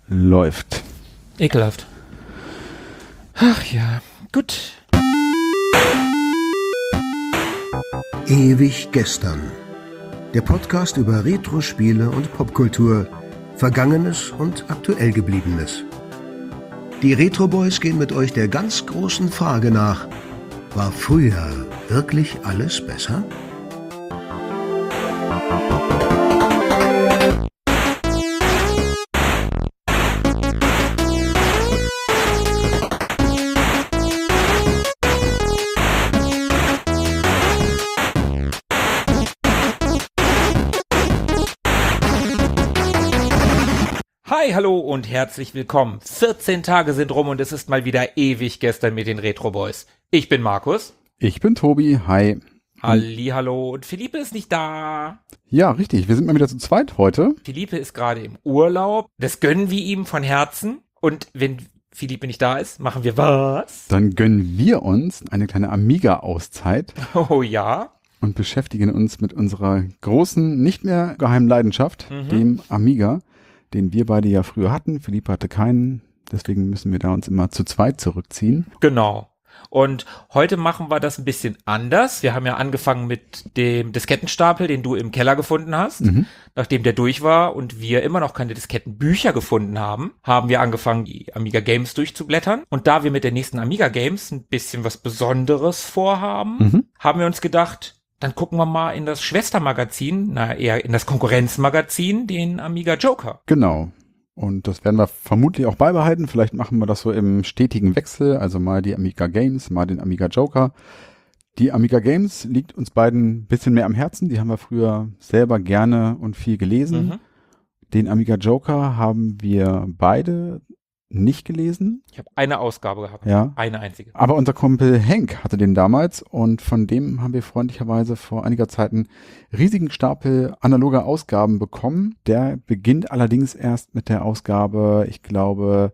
Läuft. Ekelhaft. Ach ja, gut. Ewig gestern. Der Podcast über Retro-Spiele und Popkultur, Vergangenes und aktuell Gebliebenes. Die Retro Boys gehen mit euch der ganz großen Frage nach: War früher wirklich alles besser? Hi, hallo und herzlich willkommen. 14 Tage sind rum und es ist mal wieder ewig gestern mit den Retro Boys. Ich bin Markus. Ich bin Tobi. Hi. Hallihallo. Und Philippe ist nicht da. Ja, richtig. Wir sind mal wieder zu zweit heute. Philippe ist gerade im Urlaub. Das gönnen wir ihm von Herzen. Und wenn Philippe nicht da ist, machen wir was? Dann gönnen wir uns eine kleine Amiga-Auszeit. Oh ja. Und beschäftigen uns mit unserer großen, nicht mehr geheimen Leidenschaft, dem Amiga, den wir beide ja früher hatten. Philippe hatte keinen, deswegen müssen wir da uns immer zu zweit zurückziehen. Genau. Und heute machen wir das ein bisschen anders. Wir haben ja angefangen mit dem Diskettenstapel, den du im Keller gefunden hast. Nachdem der durch war und wir immer noch keine Diskettenbücher gefunden haben, haben wir angefangen, die Amiga Games durchzublättern. Und da wir mit der nächsten Amiga Games ein bisschen was Besonderes vorhaben, haben wir uns gedacht, dann gucken wir mal in das Schwestermagazin, eher in das Konkurrenzmagazin, den Amiga Joker. Genau. Und das werden wir vermutlich auch beibehalten. Vielleicht machen wir das so im stetigen Wechsel. Also mal die Amiga Games, mal den Amiga Joker. Die Amiga Games liegt uns beiden ein bisschen mehr am Herzen. Die haben wir früher selber gerne und viel gelesen. Den Amiga Joker haben wir beide nicht gelesen. Ich habe eine Ausgabe gehabt. Ja. Eine einzige. Aber unser Kumpel Henk hatte den damals und von dem haben wir freundlicherweise vor einiger Zeit einen riesigen Stapel analoger Ausgaben bekommen. Der beginnt allerdings erst mit der Ausgabe, ich glaube,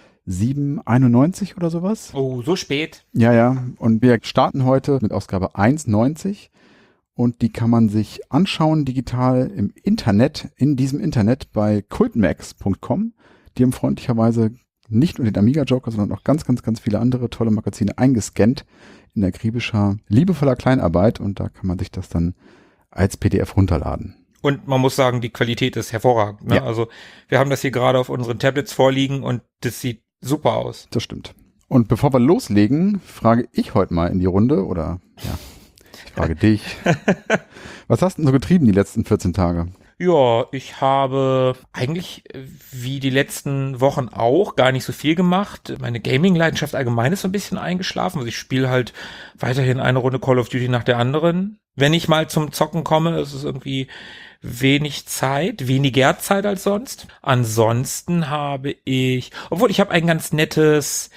791 oder sowas. Oh, so spät. Ja. Und wir starten heute mit Ausgabe 190 und die kann man sich anschauen digital im Internet, in diesem Internet bei cultmax.com. Die haben freundlicherweise nicht nur den Amiga Joker, sondern auch ganz, ganz, ganz viele andere tolle Magazine eingescannt in akribischer, liebevoller Kleinarbeit und da kann man sich das dann als PDF runterladen. Und man muss sagen, die Qualität ist hervorragend. Ne? Ja. Also wir haben das hier gerade auf unseren Tablets vorliegen und das sieht super aus. Das stimmt. Und bevor wir loslegen, frage ich heute mal in die Runde oder ich frage dich. Was hast du denn so getrieben die letzten 14 Tage? Ja, ich habe eigentlich wie die letzten Wochen auch gar nicht so viel gemacht. Meine Gaming-Leidenschaft allgemein ist so ein bisschen eingeschlafen. Also ich spiele halt weiterhin eine Runde Call of Duty nach der anderen. Wenn ich mal zum Zocken komme, ist es irgendwie weniger Zeit als sonst. Ansonsten habe ich habe ein ganz nettes,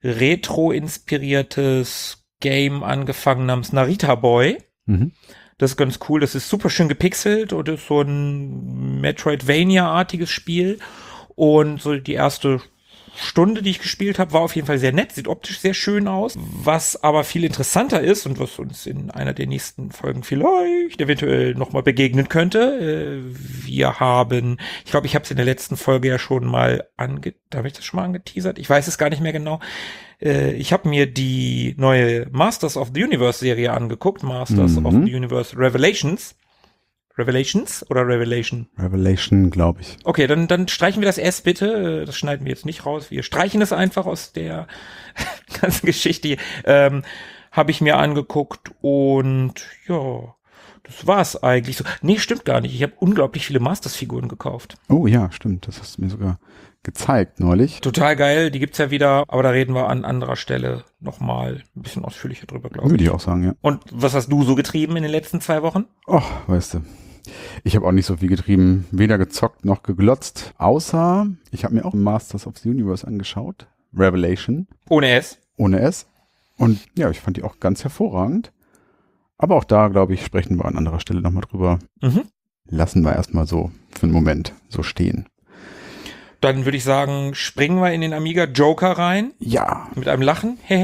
retro-inspiriertes Game angefangen namens Narita Boy. Das ist ganz cool, das ist super schön gepixelt und ist so ein Metroidvania-artiges Spiel. Und so die erste Stunde, die ich gespielt habe, war auf jeden Fall sehr nett, sieht optisch sehr schön aus. Was aber viel interessanter ist und was uns in einer der nächsten Folgen vielleicht eventuell nochmal begegnen könnte, wir haben, ich glaube, ich habe es in der letzten Folge ja schon mal habe ich das schon mal angeteasert? Ich weiß es gar nicht mehr genau. Ich habe mir die neue Masters of the Universe Serie angeguckt. Masters of the Universe Revelations. Revelations oder Revelation? Revelation, glaube ich. Okay, dann streichen wir das S bitte. Das schneiden wir jetzt nicht raus. Wir streichen es einfach aus der ganzen Geschichte. Habe ich mir angeguckt und ja, das war's eigentlich so. Nee, stimmt gar nicht. Ich habe unglaublich viele Masters-Figuren gekauft. Oh ja, stimmt. Das hast du mir sogar gezeigt neulich. Total geil, die gibt's ja wieder, aber da reden wir an anderer Stelle nochmal ein bisschen ausführlicher drüber, glaube ich. Würde ich auch sagen, ja. Und was hast du so getrieben in den letzten 2 Wochen? Och, weißt du, ich habe auch nicht so viel getrieben, weder gezockt noch geglotzt, außer ich habe mir auch Masters of the Universe angeschaut, Revelation. Ohne S. Ohne S. Und ja, ich fand die auch ganz hervorragend. Aber auch da, glaube ich, sprechen wir an anderer Stelle nochmal drüber. Lassen wir erstmal so für einen Moment so stehen. Dann würde ich sagen, springen wir in den Amiga Joker rein. Ja. Mit einem Lachen. Hehe.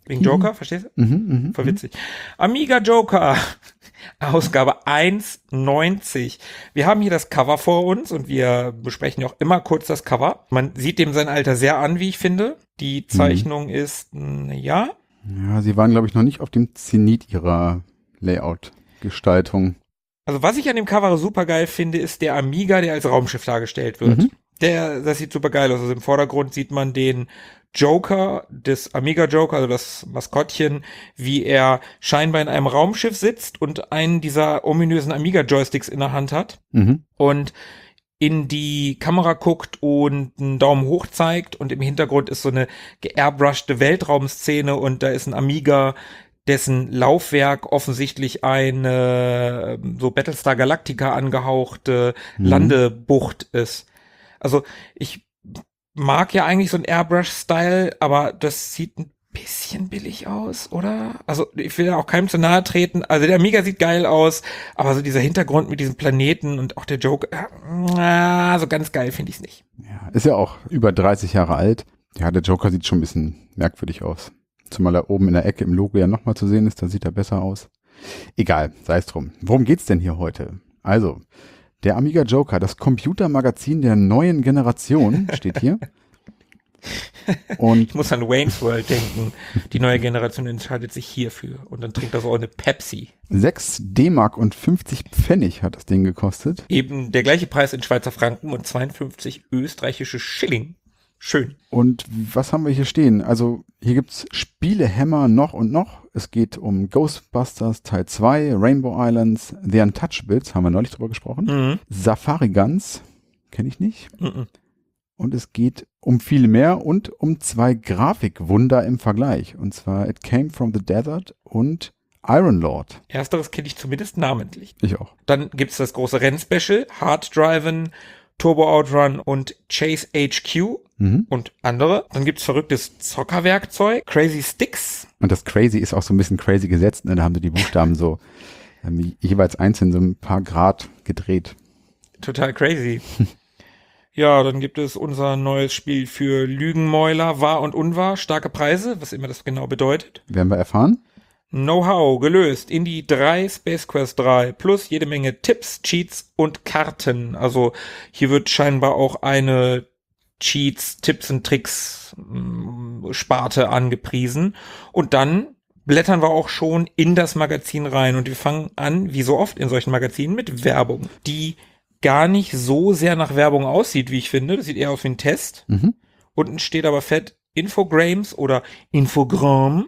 Wegen Joker, verstehst du? Voll witzig. Amiga Joker, Ausgabe 1,90. Wir haben hier das Cover vor uns und wir besprechen ja auch immer kurz das Cover. Man sieht dem sein Alter sehr an, wie ich finde. Die Zeichnung ist, ja. Ja, sie waren, glaube ich, noch nicht auf dem Zenit ihrer Layout-Gestaltung. Also was ich an dem Cover super geil finde, ist der Amiga, der als Raumschiff dargestellt wird. Das sieht super geil aus. Also im Vordergrund sieht man den Joker, des Amiga Joker, also das Maskottchen, wie er scheinbar in einem Raumschiff sitzt und einen dieser ominösen Amiga Joysticks in der Hand hat und in die Kamera guckt und einen Daumen hoch zeigt und im Hintergrund ist so eine geairbrushte Weltraumszene und da ist ein Amiga, dessen Laufwerk offensichtlich eine so Battlestar Galactica angehauchte Landebucht ist. Also ich mag ja eigentlich so ein Airbrush-Style, aber das sieht ein bisschen billig aus, oder? Also ich will ja auch keinem zu nahe treten. Also der Amiga sieht geil aus, aber so dieser Hintergrund mit diesem Planeten und auch der Joker, so ganz geil finde ich es nicht. Ja, ist ja auch über 30 Jahre alt. Ja, der Joker sieht schon ein bisschen merkwürdig aus. Zumal er oben in der Ecke im Logo ja nochmal zu sehen ist, da sieht er besser aus. Egal, sei es drum. Worum geht's denn hier heute? Also, der Amiga Joker, das Computermagazin der neuen Generation, steht hier. Und ich muss an Wayne's World denken. Die neue Generation entscheidet sich hierfür. Und dann trinkt das auch eine Pepsi. 6 D-Mark und 50 Pfennig hat das Ding gekostet. Eben der gleiche Preis in Schweizer Franken und 52 österreichische Schilling. Schön. Und was haben wir hier stehen? Also hier gibt's Spielehämmer noch und noch. Es geht um Ghostbusters Teil 2, Rainbow Islands, The Untouchables, haben wir neulich drüber gesprochen. Safari Guns, kenne ich nicht. Und es geht um viel mehr und um 2 Grafikwunder im Vergleich. Und zwar It Came from the Desert und Iron Lord. Ersteres kenne ich zumindest namentlich. Ich auch. Dann gibt's das große Rennspecial, Hard Driven, Turbo Outrun und Chase HQ und andere. Dann gibt's verrücktes Zockerwerkzeug, Crazy Sticks. Und das Crazy ist auch so ein bisschen crazy gesetzt. Ne? Da haben sie die Buchstaben so jeweils einzeln so ein paar Grad gedreht. Total crazy. Ja, dann gibt es unser neues Spiel für Lügenmäuler, wahr und unwahr, starke Preise, was immer das genau bedeutet. Werden wir erfahren. Know-how gelöst in die 3 Space Quest 3 plus jede Menge Tipps, Cheats und Karten. Also hier wird scheinbar auch eine Cheats, Tipps und Tricks Sparte angepriesen. Und dann blättern wir auch schon in das Magazin rein und wir fangen an, wie so oft in solchen Magazinen, mit Werbung, die gar nicht so sehr nach Werbung aussieht, wie ich finde. Das sieht eher aus wie ein Test. Unten steht aber fett Infogrames oder Infogramm.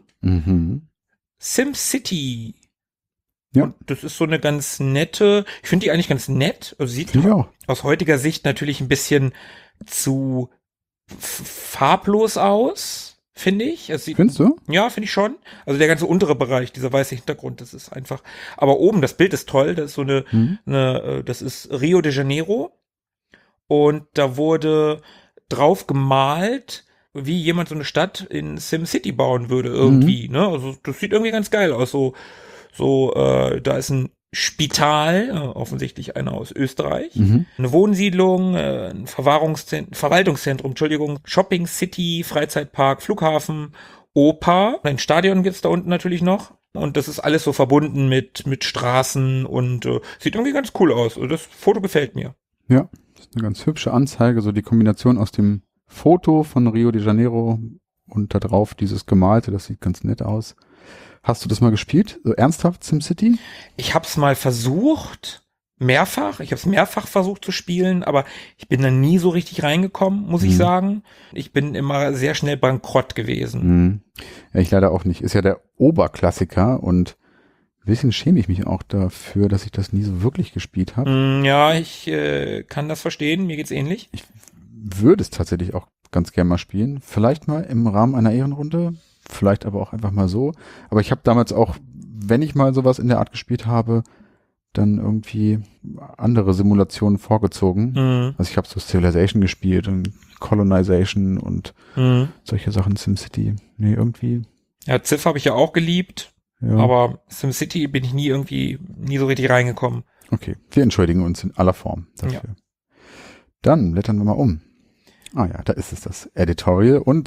SimCity. Ja. Und das ist so eine ganz nette, ich finde die eigentlich ganz nett. Also sieht aus heutiger Sicht natürlich ein bisschen zu farblos aus, finde ich. Findest du? Ja, finde ich schon. Also der ganze untere Bereich, dieser weiße Hintergrund, das ist einfach, aber oben, das Bild ist toll, das ist so das ist Rio de Janeiro und da wurde drauf gemalt, wie jemand so eine Stadt in SimCity bauen würde irgendwie, ne? Also das sieht irgendwie ganz geil aus. Da ist ein Spital, offensichtlich einer aus Österreich, eine Wohnsiedlung, ein Verwaltungszentrum, Shopping City, Freizeitpark, Flughafen, Oper, ein Stadion gibt's da unten natürlich noch. Und das ist alles so verbunden mit Straßen und sieht irgendwie ganz cool aus. Also das Foto gefällt mir. Ja, das ist eine ganz hübsche Anzeige, so die Kombination aus dem Foto von Rio de Janeiro und da drauf dieses Gemalte, das sieht ganz nett aus. Hast du das mal gespielt? So ernsthaft SimCity? Ich habe es mal versucht, mehrfach. Ich habe es mehrfach versucht zu spielen, aber ich bin da nie so richtig reingekommen, muss ich sagen. Ich bin immer sehr schnell bankrott gewesen. Ja, ich leider auch nicht. Ist ja der Oberklassiker und ein bisschen schäme ich mich auch dafür, dass ich das nie so wirklich gespielt habe. Ja, ich kann das verstehen. Mir geht's ähnlich. Ich würde es tatsächlich auch ganz gerne mal spielen. Vielleicht mal im Rahmen einer Ehrenrunde. Vielleicht aber auch einfach mal so. Aber ich habe damals auch, wenn ich mal sowas in der Art gespielt habe, dann irgendwie andere Simulationen vorgezogen. Also ich habe so Civilization gespielt und Colonization und solche Sachen, SimCity. Nee, irgendwie. Ja, Civ habe ich ja auch geliebt, aber SimCity bin ich nie so richtig reingekommen. Okay, wir entschuldigen uns in aller Form dafür. Ja. Dann blättern wir mal um. Ah ja, da ist es, das Editorial. Und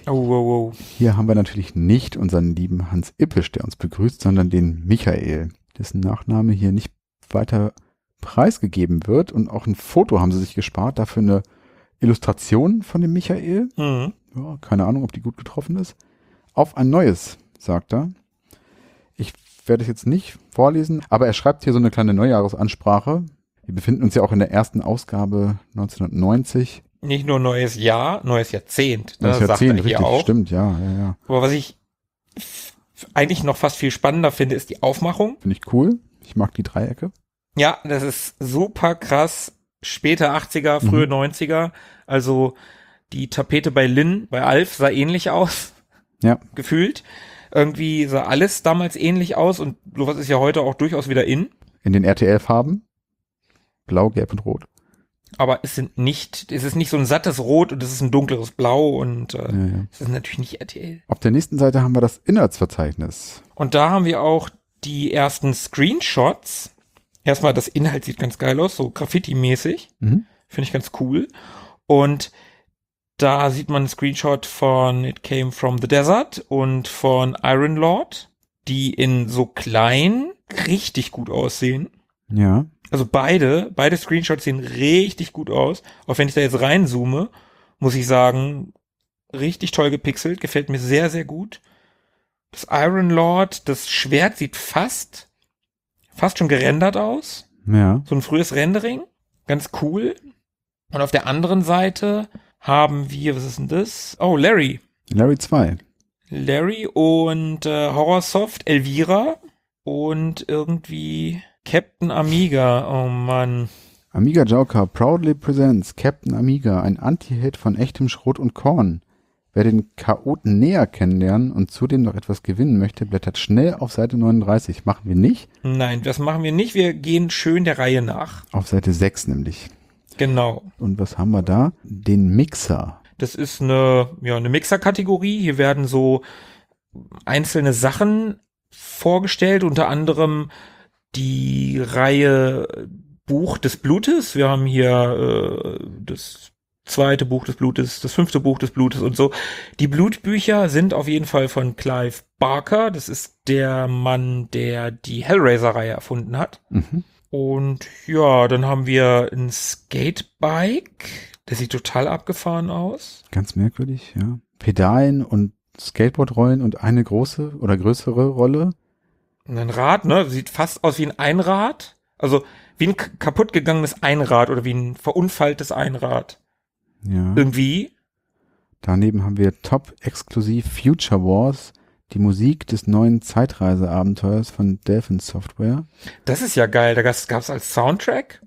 hier haben wir natürlich nicht unseren lieben Hans Ippisch, der uns begrüßt, sondern den Michael, dessen Nachname hier nicht weiter preisgegeben wird. Und auch ein Foto haben sie sich gespart, dafür eine Illustration von dem Michael. Mhm. Ja, keine Ahnung, ob die gut getroffen ist. Auf ein neues, sagt er. Ich werde es jetzt nicht vorlesen, aber er schreibt hier so eine kleine Neujahresansprache. Wir befinden uns ja auch in der ersten Ausgabe 1990. Nicht nur neues Jahr, neues Jahrzehnt. Neues Jahrzehnt, richtig, auch. Stimmt, ja. Aber was ich eigentlich noch fast viel spannender finde, ist die Aufmachung. Finde ich cool. Ich mag die Dreiecke. Ja, das ist super krass. Späte 80er, frühe 90er. Also die Tapete bei Lynn, bei Alf sah ähnlich aus. Ja. Gefühlt. Irgendwie sah alles damals ähnlich aus und sowas ist ja heute auch durchaus wieder in. In den RTL-Farben. Blau, Gelb und Rot. Aber es ist nicht so ein sattes Rot und es ist ein dunkleres Blau und es ist natürlich nicht RTL. Auf der nächsten Seite haben wir das Inhaltsverzeichnis. Und da haben wir auch die ersten Screenshots. Erstmal, das Inhalt sieht ganz geil aus, so Graffiti-mäßig. Finde ich ganz cool. Und da sieht man einen Screenshot von It Came From The Desert und von Iron Lord, die in so klein richtig gut aussehen. Ja. Also beide Screenshots sehen richtig gut aus. Auch wenn ich da jetzt reinzoome, muss ich sagen, richtig toll gepixelt, gefällt mir sehr, sehr gut. Das Iron Lord, das Schwert sieht fast schon gerendert aus. Ja. So ein frühes Rendering. Ganz cool. Und auf der anderen Seite haben wir, was ist denn das? Oh, Larry. Larry 2. Larry und Horrorsoft, Elvira und irgendwie Captain Amiga. Oh Mann. Amiga Joker proudly presents Captain Amiga, ein Anti-Hit von echtem Schrot und Korn. Wer den Chaoten näher kennenlernen und zudem noch etwas gewinnen möchte, blättert schnell auf Seite 39. Machen wir nicht? Nein, das machen wir nicht. Wir gehen schön der Reihe nach. Auf Seite 6 nämlich. Genau. Und was haben wir da? Den Mixer. Das ist eine Mixer-Kategorie. Hier werden so einzelne Sachen vorgestellt, unter anderem die Reihe Buch des Blutes. Wir haben hier das 2. Buch des Blutes, das 5. Buch des Blutes und so. Die Blutbücher sind auf jeden Fall von Clive Barker. Das ist der Mann, der die Hellraiser-Reihe erfunden hat. Und ja, dann haben wir ein Skatebike. Das sieht total abgefahren aus. Ganz merkwürdig, ja. Pedalen und Skateboardrollen und eine große oder größere Rolle. Und ein Rad, ne? Sieht fast aus wie ein Einrad. Also wie ein kaputt gegangenes Einrad oder wie ein verunfalltes Einrad. Ja. Irgendwie. Daneben haben wir Top-exklusiv Future Wars, die Musik des neuen Zeitreiseabenteuers von Delphin Software. Das ist ja geil. Da gab's als Soundtrack.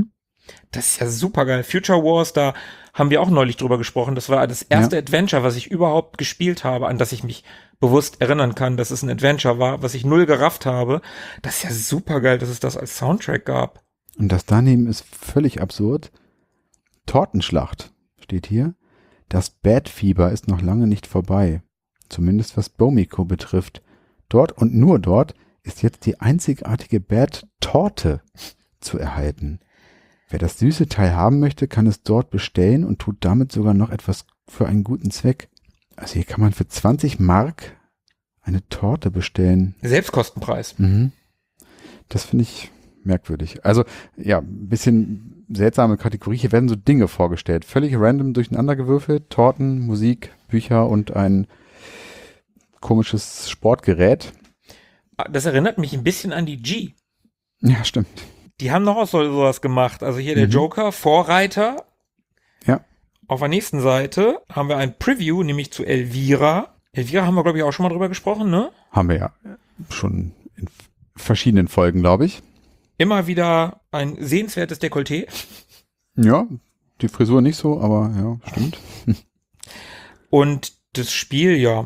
Das ist ja super geil. Future Wars, da haben wir auch neulich drüber gesprochen. Das war das erste Adventure, was ich überhaupt gespielt habe, an das ich mich bewusst erinnern kann, dass es ein Adventure war, was ich null gerafft habe. Das ist ja super geil, dass es das als Soundtrack gab. Und das daneben ist völlig absurd. Tortenschlacht steht hier. Das Bad-Fieber ist noch lange nicht vorbei. Zumindest was Bomiko betrifft. Dort und nur dort ist jetzt die einzigartige Bad-Torte zu erhalten. Wer das süße Teil haben möchte, kann es dort bestellen und tut damit sogar noch etwas für einen guten Zweck. Also hier kann man für 20 Mark eine Torte bestellen. Selbstkostenpreis. Das finde ich merkwürdig. Also ja, ein bisschen seltsame Kategorie. Hier werden so Dinge vorgestellt. Völlig random durcheinandergewürfelt. Torten, Musik, Bücher und ein komisches Sportgerät. Das erinnert mich ein bisschen an die G. Ja, stimmt. Die haben noch auch sowas gemacht. Also hier der Joker, Vorreiter. Ja. Auf der nächsten Seite haben wir ein Preview, nämlich zu Elvira. Elvira haben wir, glaube ich, auch schon mal drüber gesprochen, ne? Haben wir ja schon in verschiedenen Folgen, glaube ich. Immer wieder ein sehenswertes Dekolleté. Ja, die Frisur nicht so, aber ja, stimmt. Und das Spiel, ja,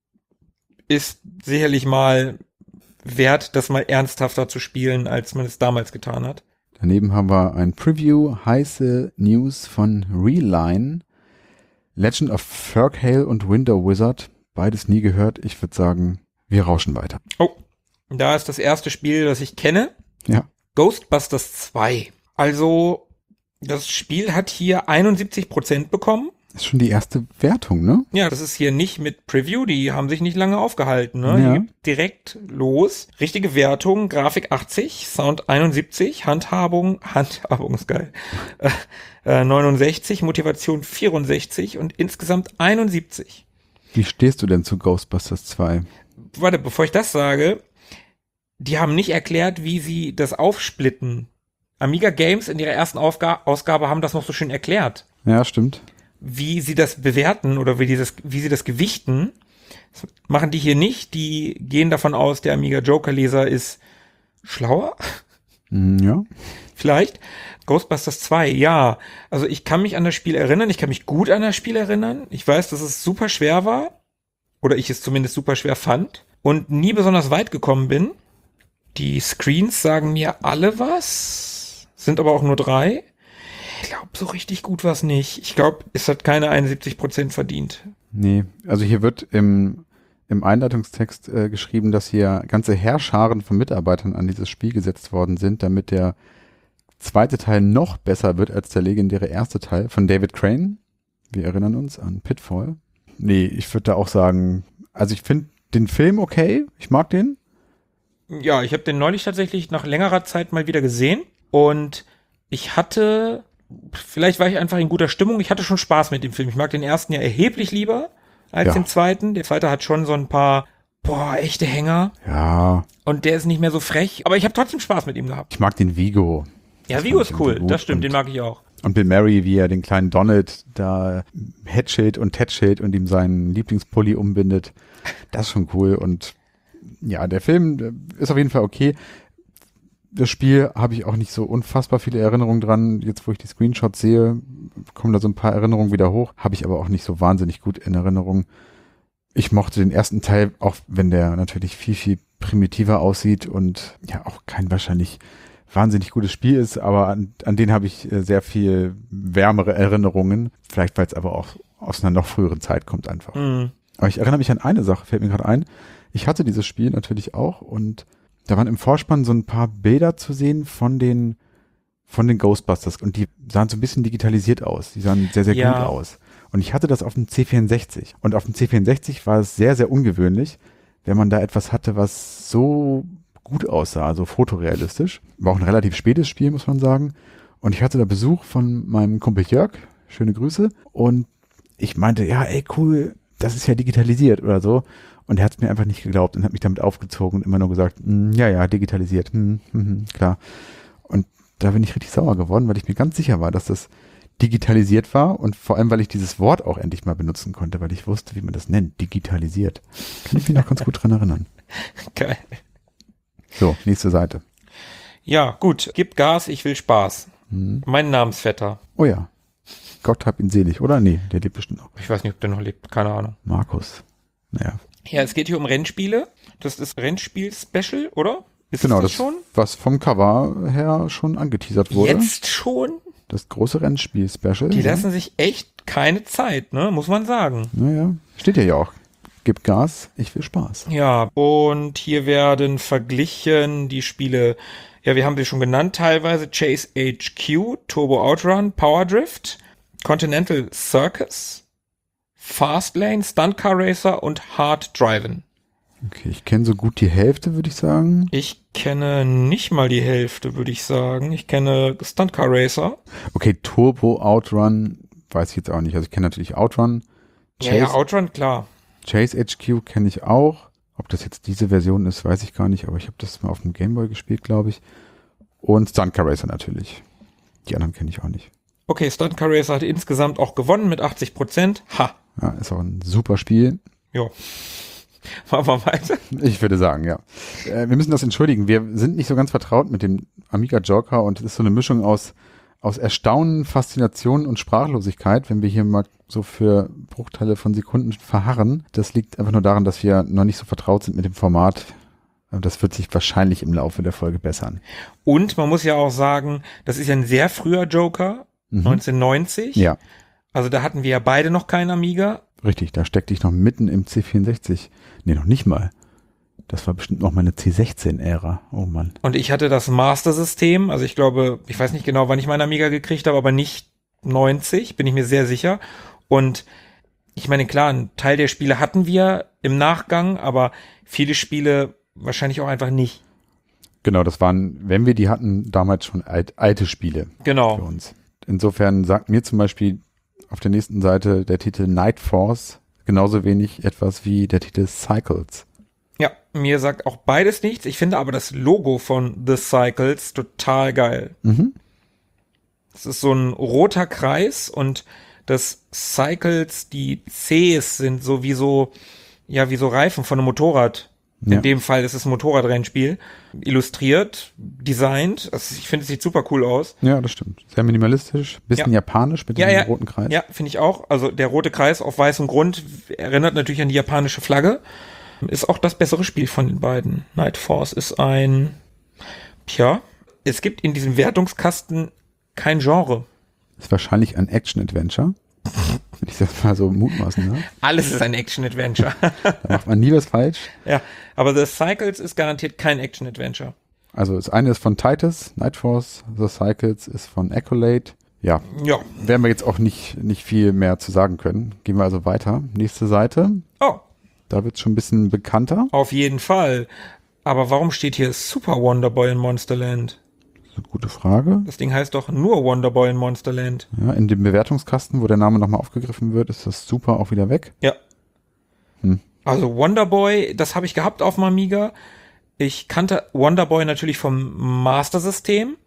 ist sicherlich mal wert, das mal ernsthafter zu spielen, als man es damals getan hat. Daneben haben wir ein Preview, heiße News von Reline, Legend of Ferghale und Window Wizard. Beides nie gehört. Ich würde sagen, wir rauschen weiter. Oh, da ist das erste Spiel, das ich kenne. Ja. Ghostbusters 2. Also, das Spiel hat hier 71% bekommen. Ist schon die erste Wertung, ne? Ja, das ist hier nicht mit Preview, die haben sich nicht lange aufgehalten, ne? Ja. Hier geht direkt los. Richtige Wertung, Grafik 80, Sound 71, Handhabung ist geil. 69, Motivation 64 und insgesamt 71. Wie stehst du denn zu Ghostbusters 2? Warte, bevor ich das sage, die haben nicht erklärt, wie sie das aufsplitten. Amiga Games in ihrer ersten Ausgabe haben das noch so schön erklärt. Ja, stimmt. Wie sie das bewerten oder wie sie das gewichten, das machen die hier nicht. Die gehen davon aus, der Amiga Joker-Leser ist schlauer. Ja. Vielleicht. Ghostbusters 2, ja. Also ich kann mich an das Spiel erinnern. Ich kann mich gut an das Spiel erinnern. Ich weiß, dass es super schwer war. Oder ich es zumindest super schwer fand. Und nie besonders weit gekommen bin. Die Screens sagen mir alle was. Sind aber auch nur 3. Ich glaube, so richtig gut war es nicht. Ich glaube, es hat keine 71% verdient. Nee, also hier wird im Einleitungstext geschrieben, dass hier ganze Heerscharen von Mitarbeitern an dieses Spiel gesetzt worden sind, damit der zweite Teil noch besser wird als der legendäre erste Teil von David Crane. Wir erinnern uns an Pitfall. Nee, ich würde da auch sagen, also ich finde den Film okay, ich mag den. Ja, ich habe den neulich tatsächlich nach längerer Zeit mal wieder gesehen und ich hatte, vielleicht war ich einfach in guter Stimmung, ich hatte schon Spaß mit dem Film. Ich mag den ersten ja erheblich lieber als den zweiten. Der zweite hat schon so ein paar, echte Hänger. Ja. Und der ist nicht mehr so frech, aber ich habe trotzdem Spaß mit ihm gehabt. Ich mag den Vigo. Ja, Vigo ist cool, das stimmt, den mag ich auch. Und Bill Murray, wie er den kleinen Donald da Headschild und Tatschild und ihm seinen Lieblingspulli umbindet, das ist schon cool. Und ja, der Film ist auf jeden Fall okay. Das Spiel habe ich auch nicht so unfassbar viele Erinnerungen dran. Jetzt, wo ich die Screenshots sehe, kommen da so ein paar Erinnerungen wieder hoch. Habe ich aber auch nicht so wahnsinnig gut in Erinnerung. Ich mochte den ersten Teil, auch wenn der natürlich viel, viel primitiver aussieht und ja auch kein wahrscheinlich wahnsinnig gutes Spiel ist, aber an den habe ich sehr viel wärmere Erinnerungen. Vielleicht, weil es aber auch aus einer noch früheren Zeit kommt einfach. Mhm. Aber ich erinnere mich an eine Sache, fällt mir gerade ein. Ich hatte dieses Spiel natürlich auch und da waren im Vorspann so ein paar Bilder zu sehen von den Ghostbusters und die sahen so ein bisschen digitalisiert aus. Die sahen sehr, sehr gut aus. Und ich hatte das auf dem C64. Und auf dem C64 war es sehr, sehr ungewöhnlich, wenn man da etwas hatte, was so gut aussah, so fotorealistisch. War auch ein relativ spätes Spiel, muss man sagen. Und ich hatte da Besuch von meinem Kumpel Jörg. Schöne Grüße. Und ich meinte, ja, ey, cool, das ist ja digitalisiert oder so. Und er hat es mir einfach nicht geglaubt und hat mich damit aufgezogen und immer nur gesagt, ja, digitalisiert, klar. Und da bin ich richtig sauer geworden, weil ich mir ganz sicher war, dass das digitalisiert war und vor allem, weil ich dieses Wort auch endlich mal benutzen konnte, weil ich wusste, wie man das nennt, digitalisiert. Kann ich mich noch ganz gut dran erinnern. Geil. So, nächste Seite. Ja, gut, gib Gas, ich will Spaß. Mein Namensvetter. Oh ja, Gott hab ihn selig, oder? Nee, der lebt bestimmt noch. Ich weiß nicht, ob der noch lebt, keine Ahnung. Markus, naja. Ja, es geht hier um Rennspiele. Das ist Rennspiel-Special, oder? Ist Genau, das schon? Was vom Cover her schon angeteasert wurde. Jetzt schon? Das große Rennspiel-Special. Die lassen sich echt keine Zeit, ne? Muss man sagen. Naja, steht ja auch. Gib Gas, ich will Spaß. Ja, und hier werden verglichen die Spiele, ja, wir haben sie schon genannt teilweise, Chase HQ, Turbo Outrun, Power Drift, Continental Circus, Fastlane, Stunt Car Racer und Hard Drivin'. Okay, ich kenne so gut die Hälfte, würde ich sagen. Ich kenne nicht mal die Hälfte, würde ich sagen. Ich kenne Stunt Car Racer. Okay, Turbo Outrun weiß ich jetzt auch nicht. Also ich kenne natürlich Outrun. Ja, Outrun, klar. Chase HQ kenne ich auch. Ob das jetzt diese Version ist, weiß ich gar nicht. Aber ich habe das mal auf dem Gameboy gespielt, glaube ich. Und Stunt Car Racer natürlich. Die anderen kenne ich auch nicht. Okay, Stunt Car Racer hat insgesamt auch gewonnen mit 80%. Ha! Ja, ist auch ein super Spiel. Jo. Machen wir weiter. Ich würde sagen, ja. Wir müssen das entschuldigen. Wir sind nicht so ganz vertraut mit dem Amiga Joker und es ist so eine Mischung aus Erstaunen, Faszination und Sprachlosigkeit, wenn wir hier mal so für Bruchteile von Sekunden verharren. Das liegt einfach nur daran, dass wir noch nicht so vertraut sind mit dem Format. Das wird sich wahrscheinlich im Laufe der Folge bessern. Und man muss ja auch sagen, das ist ja ein sehr früher Joker, 1990. Ja. Also da hatten wir ja beide noch keinen Amiga. Richtig, da steckte ich noch mitten im C64. Nee, noch nicht mal. Das war bestimmt noch meine C16-Ära. Oh Mann. Und ich hatte das Master-System. Also ich glaube, ich weiß nicht genau, wann ich meinen Amiga gekriegt habe, aber nicht 90, bin ich mir sehr sicher. Und ich meine, klar, einen Teil der Spiele hatten wir im Nachgang, aber viele Spiele wahrscheinlich auch einfach nicht. Genau, das waren, wenn wir die hatten, damals schon alte Spiele Genau. für uns. Insofern sagt mir zum Beispiel auf der nächsten Seite der Titel Night Force genauso wenig etwas wie der Titel Cycles. Ja, mir sagt auch beides nichts. Ich finde aber das Logo von The Cycles total geil. Es ist so ein roter Kreis und das Cycles, die Cs sind so wie so Reifen von einem Motorrad. Ja. In dem Fall ist es ein Motorradrennspiel. Illustriert, designt. Also ich finde, es sieht super cool aus. Ja, das stimmt. Sehr minimalistisch, bisschen japanisch mit dem roten Kreis. Ja, finde ich auch. Also der rote Kreis auf weißem Grund erinnert natürlich an die japanische Flagge. Ist auch das bessere Spiel von den beiden. Night Force ist es gibt in diesem Wertungskasten kein Genre. Ist wahrscheinlich ein Action-Adventure. Wenn ich das mal so mutmaßen darf. Alles ist ein Action-Adventure. Da macht man nie was falsch. Ja, aber The Cycles ist garantiert kein Action-Adventure. Also das eine ist von Titus, Night Force, The Cycles ist von Accolade. Ja, werden wir jetzt auch nicht viel mehr zu sagen können. Gehen wir also weiter. Nächste Seite. Oh. Da wird es schon ein bisschen bekannter. Auf jeden Fall. Aber warum steht hier Super Wonder Boy in Monsterland? Das ist eine gute Frage. Das Ding heißt doch nur Wonder Boy in Monsterland. Ja, in dem Bewertungskasten, wo der Name nochmal aufgegriffen wird, ist das Super auch wieder weg. Ja. Also Wonder Boy, das habe ich gehabt auf dem Amiga. Ich kannte Wonder Boy natürlich vom Master System.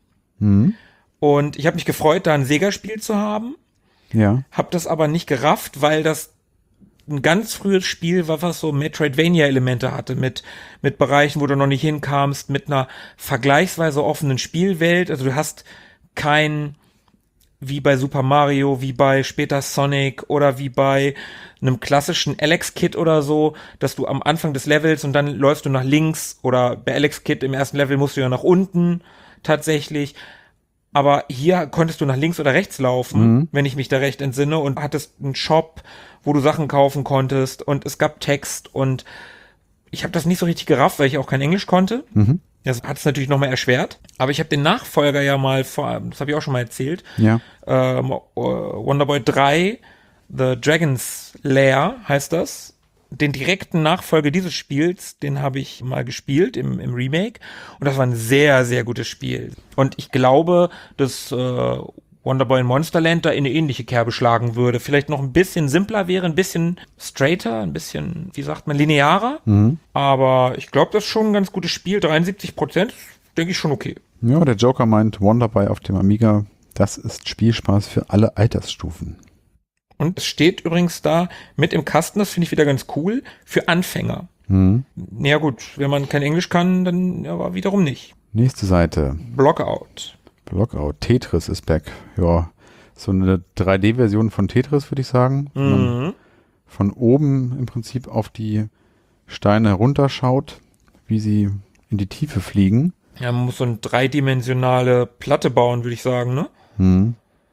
Und ich habe mich gefreut, da ein Sega-Spiel zu haben. Ja. Hab das aber nicht gerafft, weil das ein ganz frühes Spiel war, was so Metroidvania-Elemente hatte, mit Bereichen, wo du noch nicht hinkamst, mit einer vergleichsweise offenen Spielwelt. Also du hast kein, wie bei Super Mario, wie bei später Sonic oder wie bei einem klassischen Alex Kid oder so, dass du am Anfang des Levels und dann läufst du nach links, oder bei Alex Kid im ersten Level musst du ja nach unten tatsächlich. Aber hier konntest du nach links oder rechts laufen, wenn ich mich da recht entsinne, und hattest einen Shop, wo du Sachen kaufen konntest, und es gab Text, und ich habe das nicht so richtig gerafft, weil ich auch kein Englisch konnte. Das hat es natürlich nochmal erschwert. Aber ich habe den Nachfolger ja mal das habe ich auch schon mal erzählt, Wonder Boy 3, The Dragon's Lair heißt das. Den direkten Nachfolger dieses Spiels, den habe ich mal gespielt im Remake, und das war ein sehr, sehr gutes Spiel. Und ich glaube, dass Wonder Boy in Monsterland da in eine ähnliche Kerbe schlagen würde. Vielleicht noch ein bisschen simpler wäre, ein bisschen straighter, ein bisschen, wie sagt man, linearer. Aber ich glaube, das ist schon ein ganz gutes Spiel. 73%, denke ich schon okay. Ja, der Joker meint, Wonder Boy auf dem Amiga, das ist Spielspaß für alle Altersstufen. Und es steht übrigens da mit im Kasten, das finde ich wieder ganz cool, für Anfänger. Ja gut, wenn man kein Englisch kann, dann aber wiederum nicht. Nächste Seite. Blockout. Tetris ist back. Ja, so eine 3D-Version von Tetris, würde ich sagen. Wenn man von oben im Prinzip auf die Steine runterschaut, wie sie in die Tiefe fliegen. Ja, man muss so eine dreidimensionale Platte bauen, würde ich sagen, ne?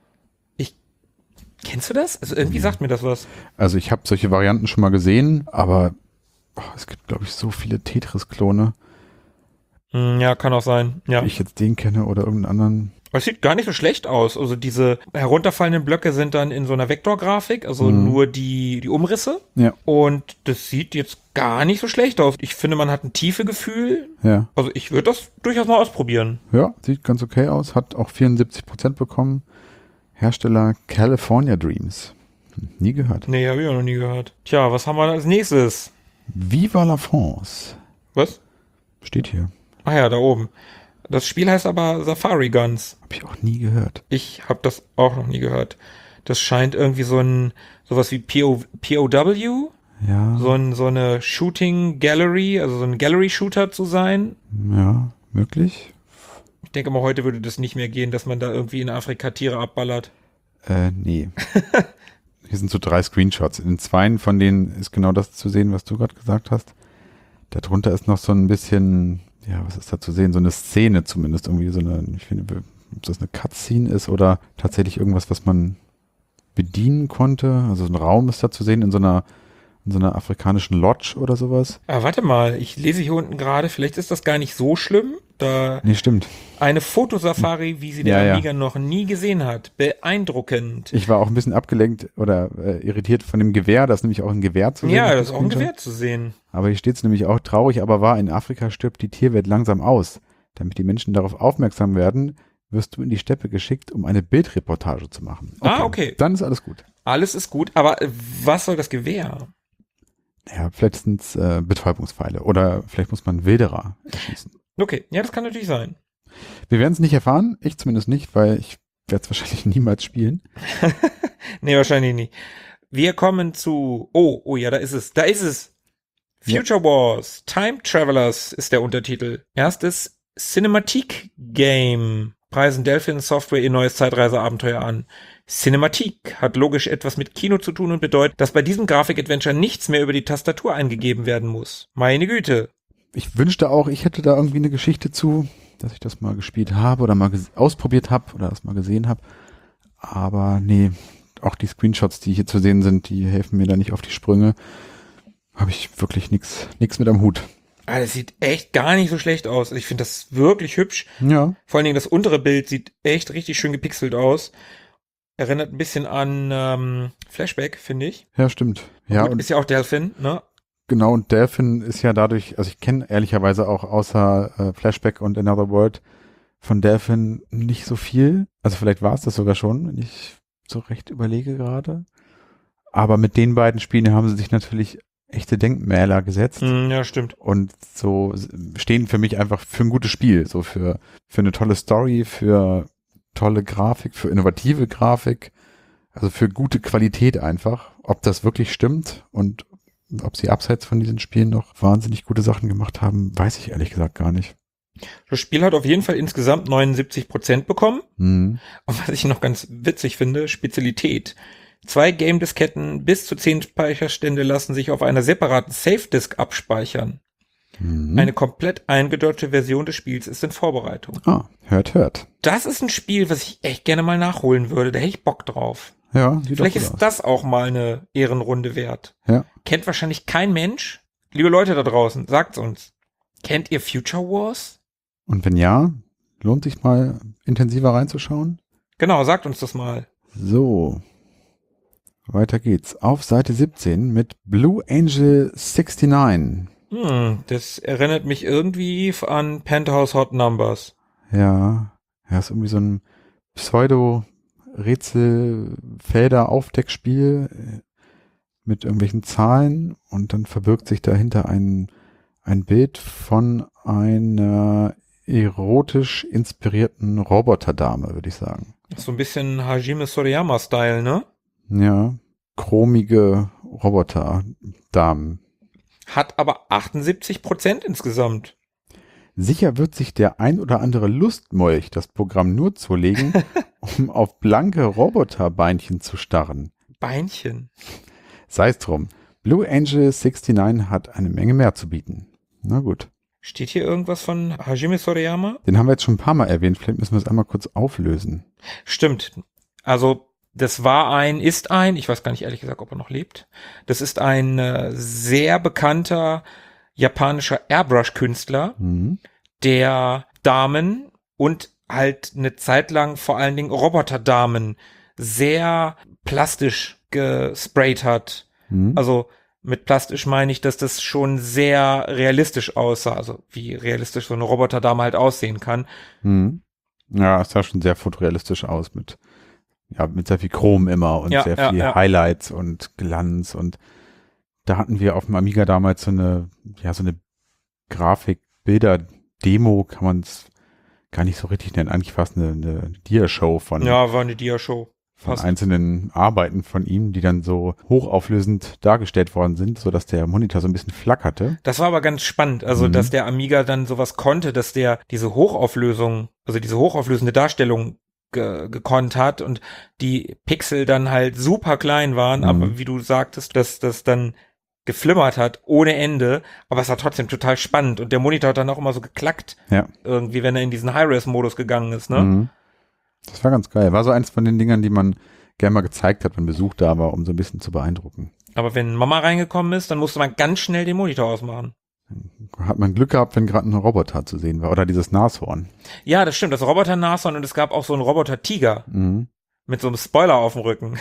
Kennst du das? Also irgendwie sagt mir das was. Also ich habe solche Varianten schon mal gesehen, aber es gibt, glaube ich, so viele Tetris-Klone. Ja, kann auch sein. Ja. Wie ich jetzt den kenne oder irgendeinen anderen. Aber es sieht gar nicht so schlecht aus. Also diese herunterfallenden Blöcke sind dann in so einer Vektorgrafik, also nur die Umrisse. Ja. Und das sieht jetzt gar nicht so schlecht aus. Ich finde, man hat ein Tiefegefühl. Ja. Also ich würde das durchaus mal ausprobieren. Ja, sieht ganz okay aus. Hat auch 74% bekommen. Hersteller California Dreams. Nie gehört. Nee, habe ich auch noch nie gehört. Tja, was haben wir als nächstes? Viva la France. Was? Steht hier. Ah ja, da oben. Das Spiel heißt aber Safari Guns. Habe ich auch nie gehört. Ich habe das auch noch nie gehört. Das scheint irgendwie sowas wie POW? Ja. So eine Shooting Gallery, also so ein Gallery-Shooter zu sein. Ja, möglich. Ich denke mal, heute würde das nicht mehr gehen, dass man da irgendwie in Afrika Tiere abballert. Nee. Hier sind so 3 Screenshots. In 2 von denen ist genau das zu sehen, was du gerade gesagt hast. Darunter ist noch so ein bisschen, ja, was ist da zu sehen? So eine Szene zumindest. Irgendwie so eine, ich finde, ob das eine Cutscene ist oder tatsächlich irgendwas, was man bedienen konnte. Also so ein Raum ist da zu sehen in so einer afrikanischen Lodge oder sowas. Ah, warte mal, ich lese hier unten gerade, vielleicht ist das gar nicht so schlimm. Nee, stimmt. Eine Fotosafari, wie sie der Amiga noch nie gesehen hat. Beeindruckend. Ich war auch ein bisschen abgelenkt oder irritiert von dem Gewehr. Das ist nämlich auch ein Gewehr zu sehen. Ja, das ist auch ein Gewehr zu sehen. Aber hier steht es nämlich auch, traurig aber wahr, in Afrika stirbt die Tierwelt langsam aus. Damit die Menschen darauf aufmerksam werden, wirst du in die Steppe geschickt, um eine Bildreportage zu machen. Okay. Dann ist alles gut. Alles ist gut, aber was soll das Gewehr? Ja, vielleicht sind es Betäubungspfeile oder vielleicht muss man Wilderer erschießen. Okay, ja, das kann natürlich sein. Wir werden es nicht erfahren, ich zumindest nicht, weil ich werde es wahrscheinlich niemals spielen. Nee, wahrscheinlich nicht. Wir kommen zu, oh ja, da ist es. Future Wars, Time Travelers ist der Untertitel. Erstes Cinematique-Game. Preisen Delphin Software ihr neues Zeitreiseabenteuer an. Cinematique hat logisch etwas mit Kino zu tun und bedeutet, dass bei diesem Grafik-Adventure nichts mehr über die Tastatur eingegeben werden muss. Meine Güte. Ich wünschte auch, ich hätte da irgendwie eine Geschichte zu, dass ich das mal gespielt habe oder mal ausprobiert habe oder das mal gesehen habe. Aber nee, auch die Screenshots, die hier zu sehen sind, die helfen mir da nicht auf die Sprünge. Habe ich wirklich nichts mit am Hut. Ah, das sieht echt gar nicht so schlecht aus. Ich finde das wirklich hübsch. Ja. Vor allen Dingen das untere Bild sieht echt richtig schön gepixelt aus. Erinnert ein bisschen an Flashback, finde ich. Ja, stimmt. Ja, gut, und ist ja auch Delphin, ne? Genau, und Delphin ist ja dadurch, also ich kenne ehrlicherweise auch außer Flashback und Another World von Delphin nicht so viel. Also vielleicht war es das sogar schon, wenn ich so recht überlege gerade. Aber mit den beiden Spielen haben sie sich natürlich echte Denkmäler gesetzt. Ja, stimmt. Und so stehen für mich einfach für ein gutes Spiel. So für eine tolle Story, für tolle Grafik, für innovative Grafik. Also für gute Qualität einfach. Ob das wirklich stimmt und ob sie abseits von diesen Spielen noch wahnsinnig gute Sachen gemacht haben, weiß ich ehrlich gesagt gar nicht. Das Spiel hat auf jeden Fall insgesamt 79% bekommen. Und was ich noch ganz witzig finde, Spezialität. 2 Game-Disketten bis zu 10 Speicherstände lassen sich auf einer separaten Safe-Disk abspeichern. Eine komplett eingedeutschte Version des Spiels ist in Vorbereitung. Hört. Das ist ein Spiel, was ich echt gerne mal nachholen würde. Da hätte ich Bock drauf. Ja, vielleicht ist das auch mal eine Ehrenrunde wert. Ja. Kennt wahrscheinlich kein Mensch. Liebe Leute da draußen, sagt's uns. Kennt ihr Future Wars? Und wenn ja, lohnt sich mal intensiver reinzuschauen? Genau, sagt uns das mal. So, weiter geht's. Auf Seite 17 mit Blue Angel 69. Das erinnert mich irgendwie an Penthouse Hot Numbers. Ja, ist irgendwie so ein Pseudo-Rätsel-Felder-Aufdeckspiel mit irgendwelchen Zahlen und dann verbirgt sich dahinter ein Bild von einer erotisch inspirierten Roboterdame, würde ich sagen. So ein bisschen Hajime Sorayama-Style, ne? Ja, chromige Roboterdamen. Hat aber 78% insgesamt. Sicher wird sich der ein oder andere Lustmolch das Programm nur zulegen, um auf blanke Roboterbeinchen zu starren. Beinchen? Sei es drum. Blue Angel 69 hat eine Menge mehr zu bieten. Na gut. Steht hier irgendwas von Hajime Sorayama? Den haben wir jetzt schon ein paar Mal erwähnt. Vielleicht müssen wir es einmal kurz auflösen. Stimmt. Also das ist ein, ich weiß gar nicht ehrlich gesagt, ob er noch lebt. Das ist ein sehr bekannter japanischer Airbrush-Künstler, der Damen und halt eine Zeit lang vor allen Dingen Roboterdamen sehr plastisch gesprayt hat. Also mit plastisch meine ich, dass das schon sehr realistisch aussah. Also wie realistisch so eine Roboterdame halt aussehen kann. Ja, es sah schon sehr fotorealistisch aus mit sehr viel Chrom immer und sehr viel Highlights und Glanz und da hatten wir auf dem Amiga damals so eine Grafik-Bilder-Demo, kann man es gar nicht so richtig nennen, eigentlich fast eine Dia-Show von. Ja, war eine Dia-Show. Von einzelnen Arbeiten von ihm, die dann so hochauflösend dargestellt worden sind, sodass der Monitor so ein bisschen flackerte. Das war aber ganz spannend, also dass der Amiga dann sowas konnte, dass der diese hochauflösende Darstellung gekonnt hat und die Pixel dann halt super klein waren, aber wie du sagtest, dass das dann geflimmert hat ohne Ende, aber es war trotzdem total spannend und der Monitor hat dann auch immer so geklackt, irgendwie, wenn er in diesen High-Res-Modus gegangen ist, ne? Das war ganz geil. War so eins von den Dingern, die man gerne mal gezeigt hat, wenn Besuch da war, um so ein bisschen zu beeindrucken. Aber wenn Mama reingekommen ist, dann musste man ganz schnell den Monitor ausmachen. hat man Glück gehabt, wenn gerade ein Roboter zu sehen war oder dieses Nashorn. Ja, das stimmt, das Roboter-Nashorn, und es gab auch so einen Roboter-Tiger mit so einem Spoiler auf dem Rücken.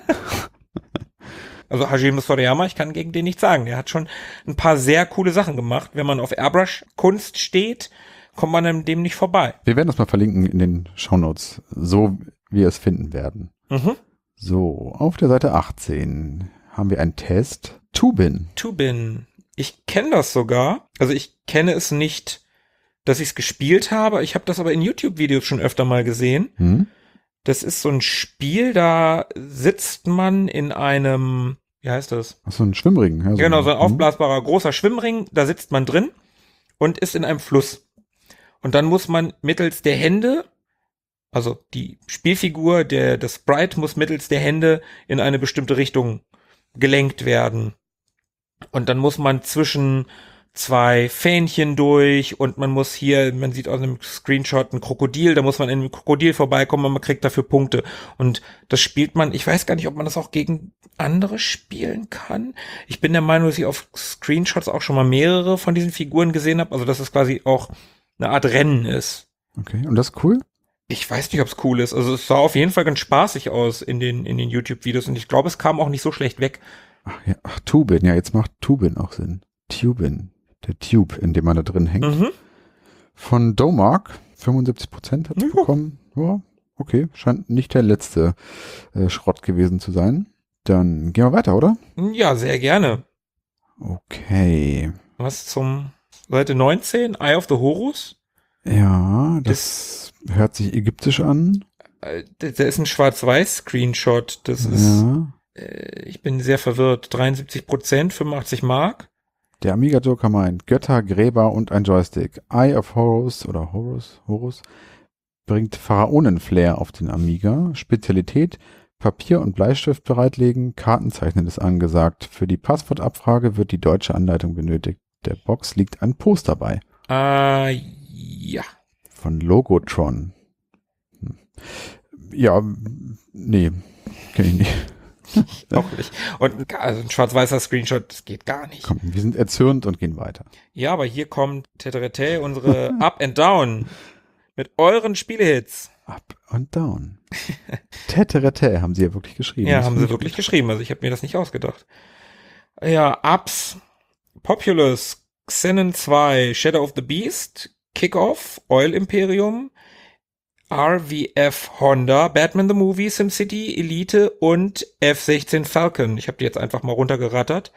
Also Hajime Sorayama, ich kann gegen den nichts sagen. Der hat schon ein paar sehr coole Sachen gemacht. Wenn man auf Airbrush-Kunst steht, kommt man an dem nicht vorbei. Wir werden das mal verlinken in den Shownotes, so wie wir es finden werden. So, auf der Seite 18 haben wir einen Test. Tubin. Ich kenne das sogar. Also ich kenne es nicht, dass ich es gespielt habe. Ich habe das aber in YouTube-Videos schon öfter mal gesehen. Das ist so ein Spiel, da sitzt man in einem, wie heißt das? Ach, so ein Schwimmring. Ja, Genau, so ein aufblasbarer großer Schwimmring. Da sitzt man drin und ist in einem Fluss. Und dann muss man mittels der Hände, also die Spielfigur, das Sprite muss mittels der Hände in eine bestimmte Richtung gelenkt werden. Und dann muss man zwischen zwei Fähnchen durch und man muss hier, man sieht aus einem Screenshot ein Krokodil, da muss man in einem Krokodil vorbeikommen und man kriegt dafür Punkte. Und das spielt man, ich weiß gar nicht, ob man das auch gegen andere spielen kann. Ich bin der Meinung, dass ich auf Screenshots auch schon mal mehrere von diesen Figuren gesehen habe, also dass es quasi auch eine Art Rennen ist. Okay, und das ist cool? Ich weiß nicht, ob es cool ist. Also es sah auf jeden Fall ganz spaßig aus in den YouTube-Videos und ich glaube, es kam auch nicht so schlecht weg. Ach, Tubin, ja, jetzt macht Tubin auch Sinn. Tubin, der Tube, in dem man da drin hängt. Von Domark, 75% hat es bekommen. Ja, okay, scheint nicht der letzte Schrott gewesen zu sein. Dann gehen wir weiter, oder? Ja, sehr gerne. Okay. Was zum Seite 19? Eye of the Horus? Ja, das hört sich ägyptisch an. Da ist ein Schwarz-Weiß-Screenshot. Das ist, ich bin sehr verwirrt. 73%, 85 Mark. Der Amiga Joker meint Götter, Gräber und ein Joystick. Eye of Horus oder Horus bringt Pharaonen-Flair auf den Amiga. Spezialität: Papier und Bleistift bereitlegen. Kartenzeichnen ist angesagt. Für die Passwortabfrage wird die deutsche Anleitung benötigt. Der Box liegt ein Poster bei. Ja. Von Logotron. Ja, nee, kenne ich nicht. Auch nicht. Und also ein schwarz-weißer Screenshot, das geht gar nicht. Komm, wir sind erzürnt und gehen weiter. Ja, aber hier kommt Teterete, unsere Up and Down mit euren Spielehits. Up and Down. Teterete haben sie ja wirklich geschrieben. Ja, haben sie wirklich geschrieben. Also ich habe mir das nicht ausgedacht. Ja, Ups, Populous, Xenon 2, Shadow of the Beast, Kickoff, Oil Imperium, RVF Honda, Batman the Movie, SimCity, Elite und F-16 Falcon. Ich habe die jetzt einfach mal runtergerattert.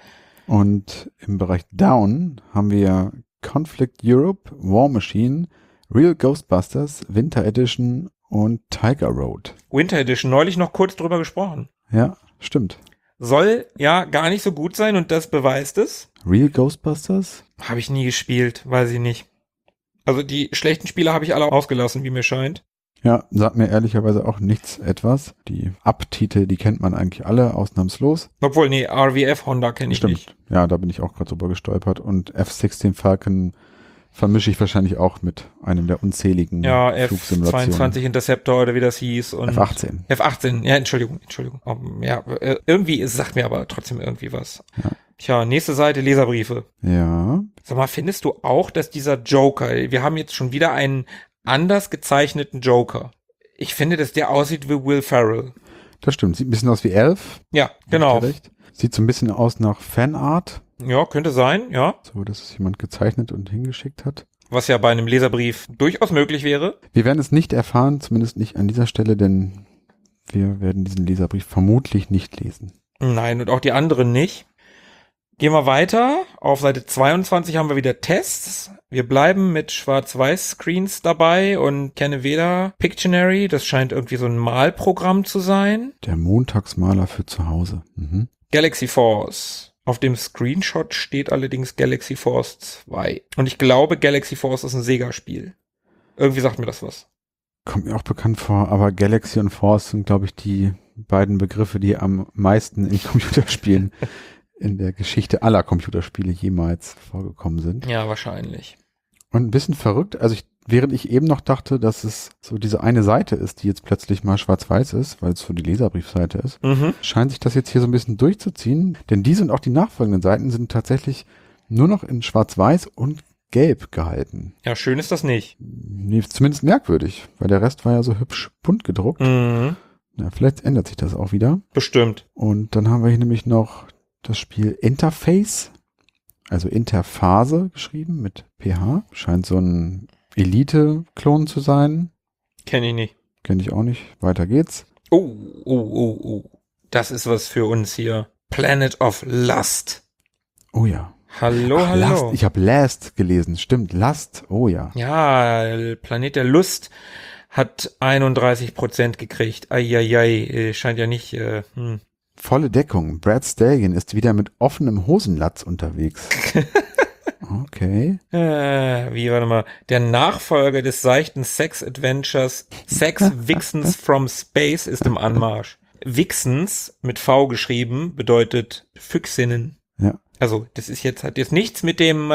Und im Bereich Down haben wir Conflict Europe, War Machine, Real Ghostbusters, Winter Edition und Tiger Road. Winter Edition, neulich noch kurz drüber gesprochen. Ja, stimmt. Soll ja gar nicht so gut sein und das beweist es. Real Ghostbusters? Habe ich nie gespielt, weiß ich nicht. Also die schlechten Spiele habe ich alle ausgelassen, wie mir scheint. Ja, sagt mir ehrlicherweise auch nichts etwas. Die Up-Titel, die kennt man eigentlich alle, ausnahmslos. Obwohl, nee, RVF Honda kenne ich nicht. Stimmt, ja, da bin ich auch gerade drüber gestolpert. Und F-16 Falcon vermische ich wahrscheinlich auch mit einem der unzähligen Flugsimulationen. F-22 Interceptor oder wie das hieß. Und F-18. F-18, ja, Entschuldigung. Ja, irgendwie, es sagt mir aber trotzdem irgendwie was. Ja. Tja, nächste Seite, Leserbriefe. Ja. Sag mal, findest du auch, dass dieser Joker, wir haben jetzt schon wieder einen anders gezeichneten Joker. Ich finde, dass der aussieht wie Will Ferrell. Das stimmt. Sieht ein bisschen aus wie Elf. Ja, genau. Sieht so ein bisschen aus nach Fanart. Ja, könnte sein, ja. So, dass es jemand gezeichnet und hingeschickt hat. Was ja bei einem Leserbrief durchaus möglich wäre. Wir werden es nicht erfahren, zumindest nicht an dieser Stelle, denn wir werden diesen Leserbrief vermutlich nicht lesen. Nein, und auch die anderen nicht. Gehen wir weiter. Auf Seite 22 haben wir wieder Tests. Wir bleiben mit Schwarz-Weiß-Screens dabei und kenne weder Pictionary, das scheint irgendwie so ein Malprogramm zu sein. Der Montagsmaler für zu Hause. Galaxy Force. Auf dem Screenshot steht allerdings Galaxy Force 2. Und ich glaube, Galaxy Force ist ein Sega-Spiel. Irgendwie sagt mir das was. Kommt mir auch bekannt vor, aber Galaxy und Force sind, glaube ich, die beiden Begriffe, die am meisten in Computerspielen in der Geschichte aller Computerspiele jemals vorgekommen sind. Ja, wahrscheinlich. Und ein bisschen verrückt, also während ich eben noch dachte, dass es so diese eine Seite ist, die jetzt plötzlich mal schwarz-weiß ist, weil es so die Leserbriefseite ist, scheint sich das jetzt hier so ein bisschen durchzuziehen, denn diese und auch die nachfolgenden Seiten sind tatsächlich nur noch in schwarz-weiß und gelb gehalten. Ja, schön ist das nicht. Nee, zumindest merkwürdig, weil der Rest war ja so hübsch bunt gedruckt. Mhm. Na, vielleicht ändert sich das auch wieder. Bestimmt. Und dann haben wir hier nämlich noch das Spiel Interface, also Interphase geschrieben mit PH. Scheint so ein Elite-Klon zu sein. Kenne ich nicht. Kenne ich auch nicht. Weiter geht's. Oh. Das ist was für uns hier. Planet of Lust. Oh ja. Hallo. Last. Ich habe Last gelesen. Stimmt, Lust. Oh ja. Ja, Planet der Lust hat 31% gekriegt. Eieiei, scheint ja nicht. Volle Deckung. Brad Stallion ist wieder mit offenem Hosenlatz unterwegs. Okay. Warte mal. Der Nachfolger des seichten Sex-Adventures Sex Vixens from Space ist im Anmarsch. Vixens, mit V geschrieben, bedeutet Füchsinnen. Ja. Also, hat jetzt nichts mit dem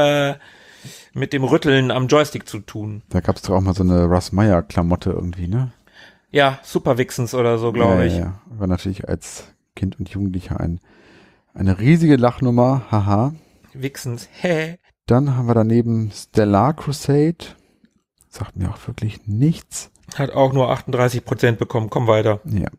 Rütteln am Joystick zu tun. Da gab es doch auch mal so eine Russ Meyer Klamotte irgendwie, ne? Ja, Super Vixens oder so, glaube ich. Ja. War natürlich als Kind und Jugendlicher eine riesige Lachnummer. Haha. Vixens, hä? Dann haben wir daneben Stellar Crusade. Sagt mir auch wirklich nichts. Hat auch nur 38% bekommen. Komm weiter. Ja.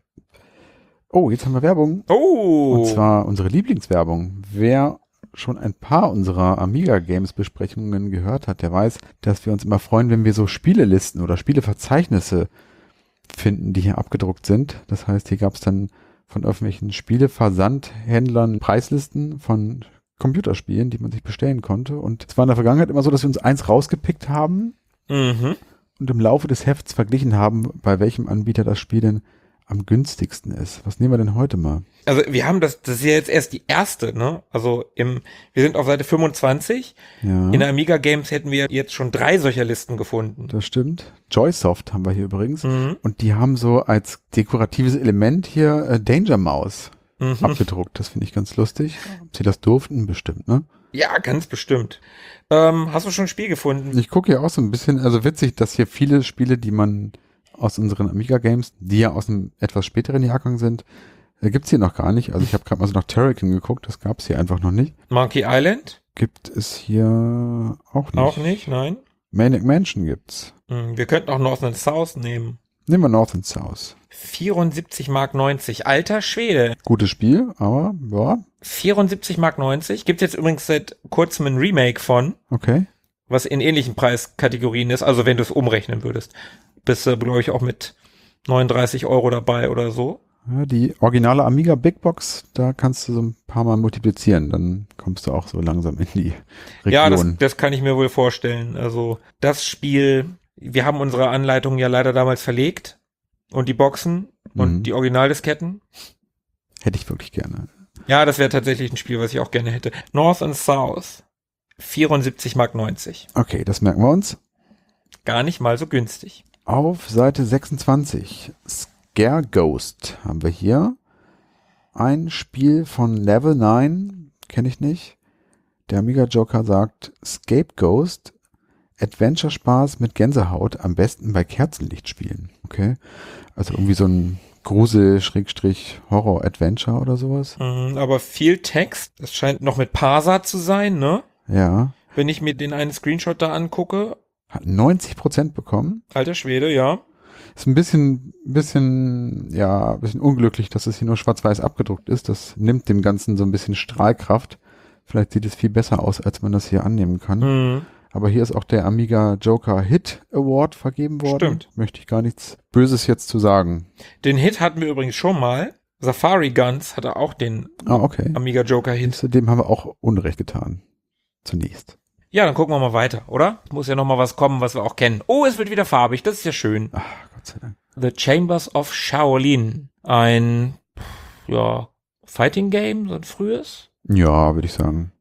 Oh, jetzt haben wir Werbung. Oh. Und zwar unsere Lieblingswerbung. Wer schon ein paar unserer Amiga Games Besprechungen gehört hat, der weiß, dass wir uns immer freuen, wenn wir so Spielelisten oder Spieleverzeichnisse finden, die hier abgedruckt sind. Das heißt, hier gab es dann von irgendwelchen Spieleversandhändlern Preislisten von Computerspielen, die man sich bestellen konnte. Und es war in der Vergangenheit immer so, dass wir uns eins rausgepickt haben und im Laufe des Hefts verglichen haben, bei welchem Anbieter das Spiel denn am günstigsten ist. Was nehmen wir denn heute mal? Also wir haben das ist ja jetzt erst die erste, ne? Also wir sind auf Seite 25. Ja. In der Amiga Games hätten wir jetzt schon 3 solcher Listen gefunden. Das stimmt. Joysoft haben wir hier übrigens. Und die haben so als dekoratives Element hier Danger Mouse abgedruckt. Das finde ich ganz lustig. Ob sie das durften? Bestimmt, ne? Ja, ganz bestimmt. Hast du schon ein Spiel gefunden? Ich gucke hier auch so ein bisschen, also witzig, dass hier viele Spiele, die man aus unseren Amiga Games, die ja aus einem etwas späteren Jahrgang sind, gibt's hier noch gar nicht. Also ich habe gerade mal so nach Terrakin geguckt, das gab's hier einfach noch nicht. Monkey Island? Gibt es hier auch nicht. Auch nicht, nein. Maniac Mansion gibt's. Wir könnten auch North and South nehmen. Nehmen wir North and South. 74,90 Mark. Alter Schwede. Gutes Spiel, aber ja. 74,90 Mark. Gibt jetzt übrigens seit kurzem ein Remake von. Okay. Was in ähnlichen Preiskategorien ist, also wenn du es umrechnen würdest. Bist du, glaube ich, auch mit 39 € dabei oder so. Ja, die originale Amiga Big Box, da kannst du so ein paar Mal multiplizieren, dann kommst du auch so langsam in die Region. Ja, das kann ich mir wohl vorstellen. Also das Spiel, wir haben unsere Anleitung ja leider damals verlegt und die Boxen und die Originaldisketten. Hätte ich wirklich gerne. Ja, das wäre tatsächlich ein Spiel, was ich auch gerne hätte. North and South, 74,90 Mark. Okay, das merken wir uns. Gar nicht mal so günstig. Auf Seite 26, Scare Ghost haben wir hier. Ein Spiel von Level 9, kenne ich nicht. Der Amiga Joker sagt, Scapegoat, Adventure-Spaß mit Gänsehaut, am besten bei Kerzenlicht spielen. Okay, also irgendwie so ein Grusel-Horror-Adventure oder sowas. Aber viel Text, das scheint noch mit Parser zu sein, ne? Ja. Wenn ich mir den einen Screenshot da angucke. Hat 90% bekommen. Alter Schwede, ja. Ist ein bisschen unglücklich, dass es hier nur schwarz-weiß abgedruckt ist. Das nimmt dem Ganzen so ein bisschen Strahlkraft. Vielleicht sieht es viel besser aus, als man das hier annehmen kann. Aber hier ist auch der Amiga Joker Hit Award vergeben worden. Stimmt. Möchte ich gar nichts Böses jetzt zu sagen. Den Hit hatten wir übrigens schon mal. Safari Guns hatte auch den Amiga Joker Hit. Dem haben wir auch Unrecht getan. Zunächst. Ja, dann gucken wir mal weiter, oder? Muss ja noch mal was kommen, was wir auch kennen. Oh, es wird wieder farbig, das ist ja schön. Ach, Gott sei Dank. The Chambers of Shaolin. Ein, Fighting Game, so ein frühes? Ja, würde ich sagen.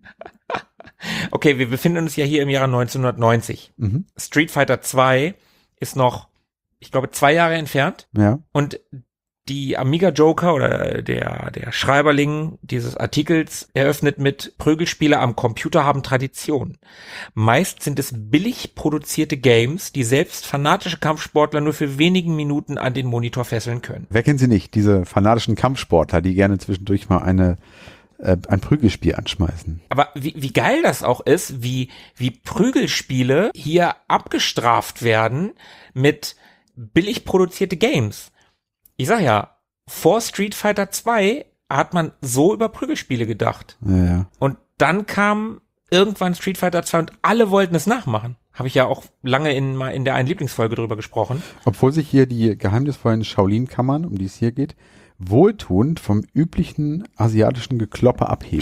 Okay, wir befinden uns ja hier im Jahre 1990. Street Fighter 2 ist noch, ich glaube, 2 Jahre entfernt. Ja. Und die Amiga Joker oder der Schreiberling dieses Artikels eröffnet mit: Prügelspiele am Computer haben Tradition. Meist sind es billig produzierte Games, die selbst fanatische Kampfsportler nur für wenigen Minuten an den Monitor fesseln können. Wer kennt sie nicht? Diese fanatischen Kampfsportler, die gerne zwischendurch mal eine ein Prügelspiel anschmeißen. Aber wie geil das auch ist, wie Prügelspiele hier abgestraft werden mit billig produzierte Games. Ich sag ja, vor Street Fighter 2 hat man so über Prügelspiele gedacht. Ja. Und dann kam irgendwann Street Fighter 2 und alle wollten es nachmachen. Habe ich ja auch lange in der einen Lieblingsfolge drüber gesprochen. Obwohl sich hier die geheimnisvollen Shaolin-Kammern, um die es hier geht, wohltuend vom üblichen asiatischen Gekloppe abheben.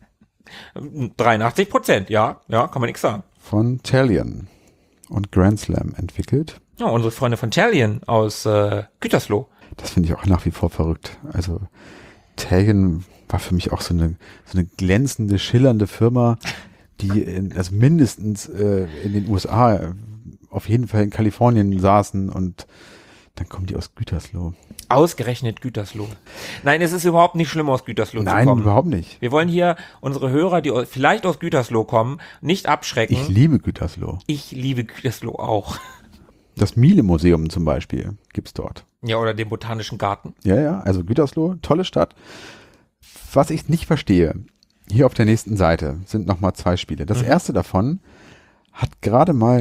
83%, ja, kann man nichts sagen. Von Talion und Grand Slam entwickelt. Ja, unsere Freunde von Talion aus Gütersloh. Das finde ich auch nach wie vor verrückt. Also Talion war für mich auch so eine glänzende, schillernde Firma, die also mindestens in den USA, auf jeden Fall in Kalifornien saßen und dann kommen die aus Gütersloh. Ausgerechnet Gütersloh. Nein, es ist überhaupt nicht schlimm, aus Gütersloh zu kommen. Nein, überhaupt nicht. Wir wollen hier unsere Hörer, die vielleicht aus Gütersloh kommen, nicht abschrecken. Ich liebe Gütersloh. Ich liebe Gütersloh auch. Das Miele-Museum zum Beispiel gibt's dort. Ja, oder den Botanischen Garten. Ja, also Gütersloh, tolle Stadt. Was ich nicht verstehe, hier auf der nächsten Seite sind nochmal 2 Spiele. Das erste davon hat gerade mal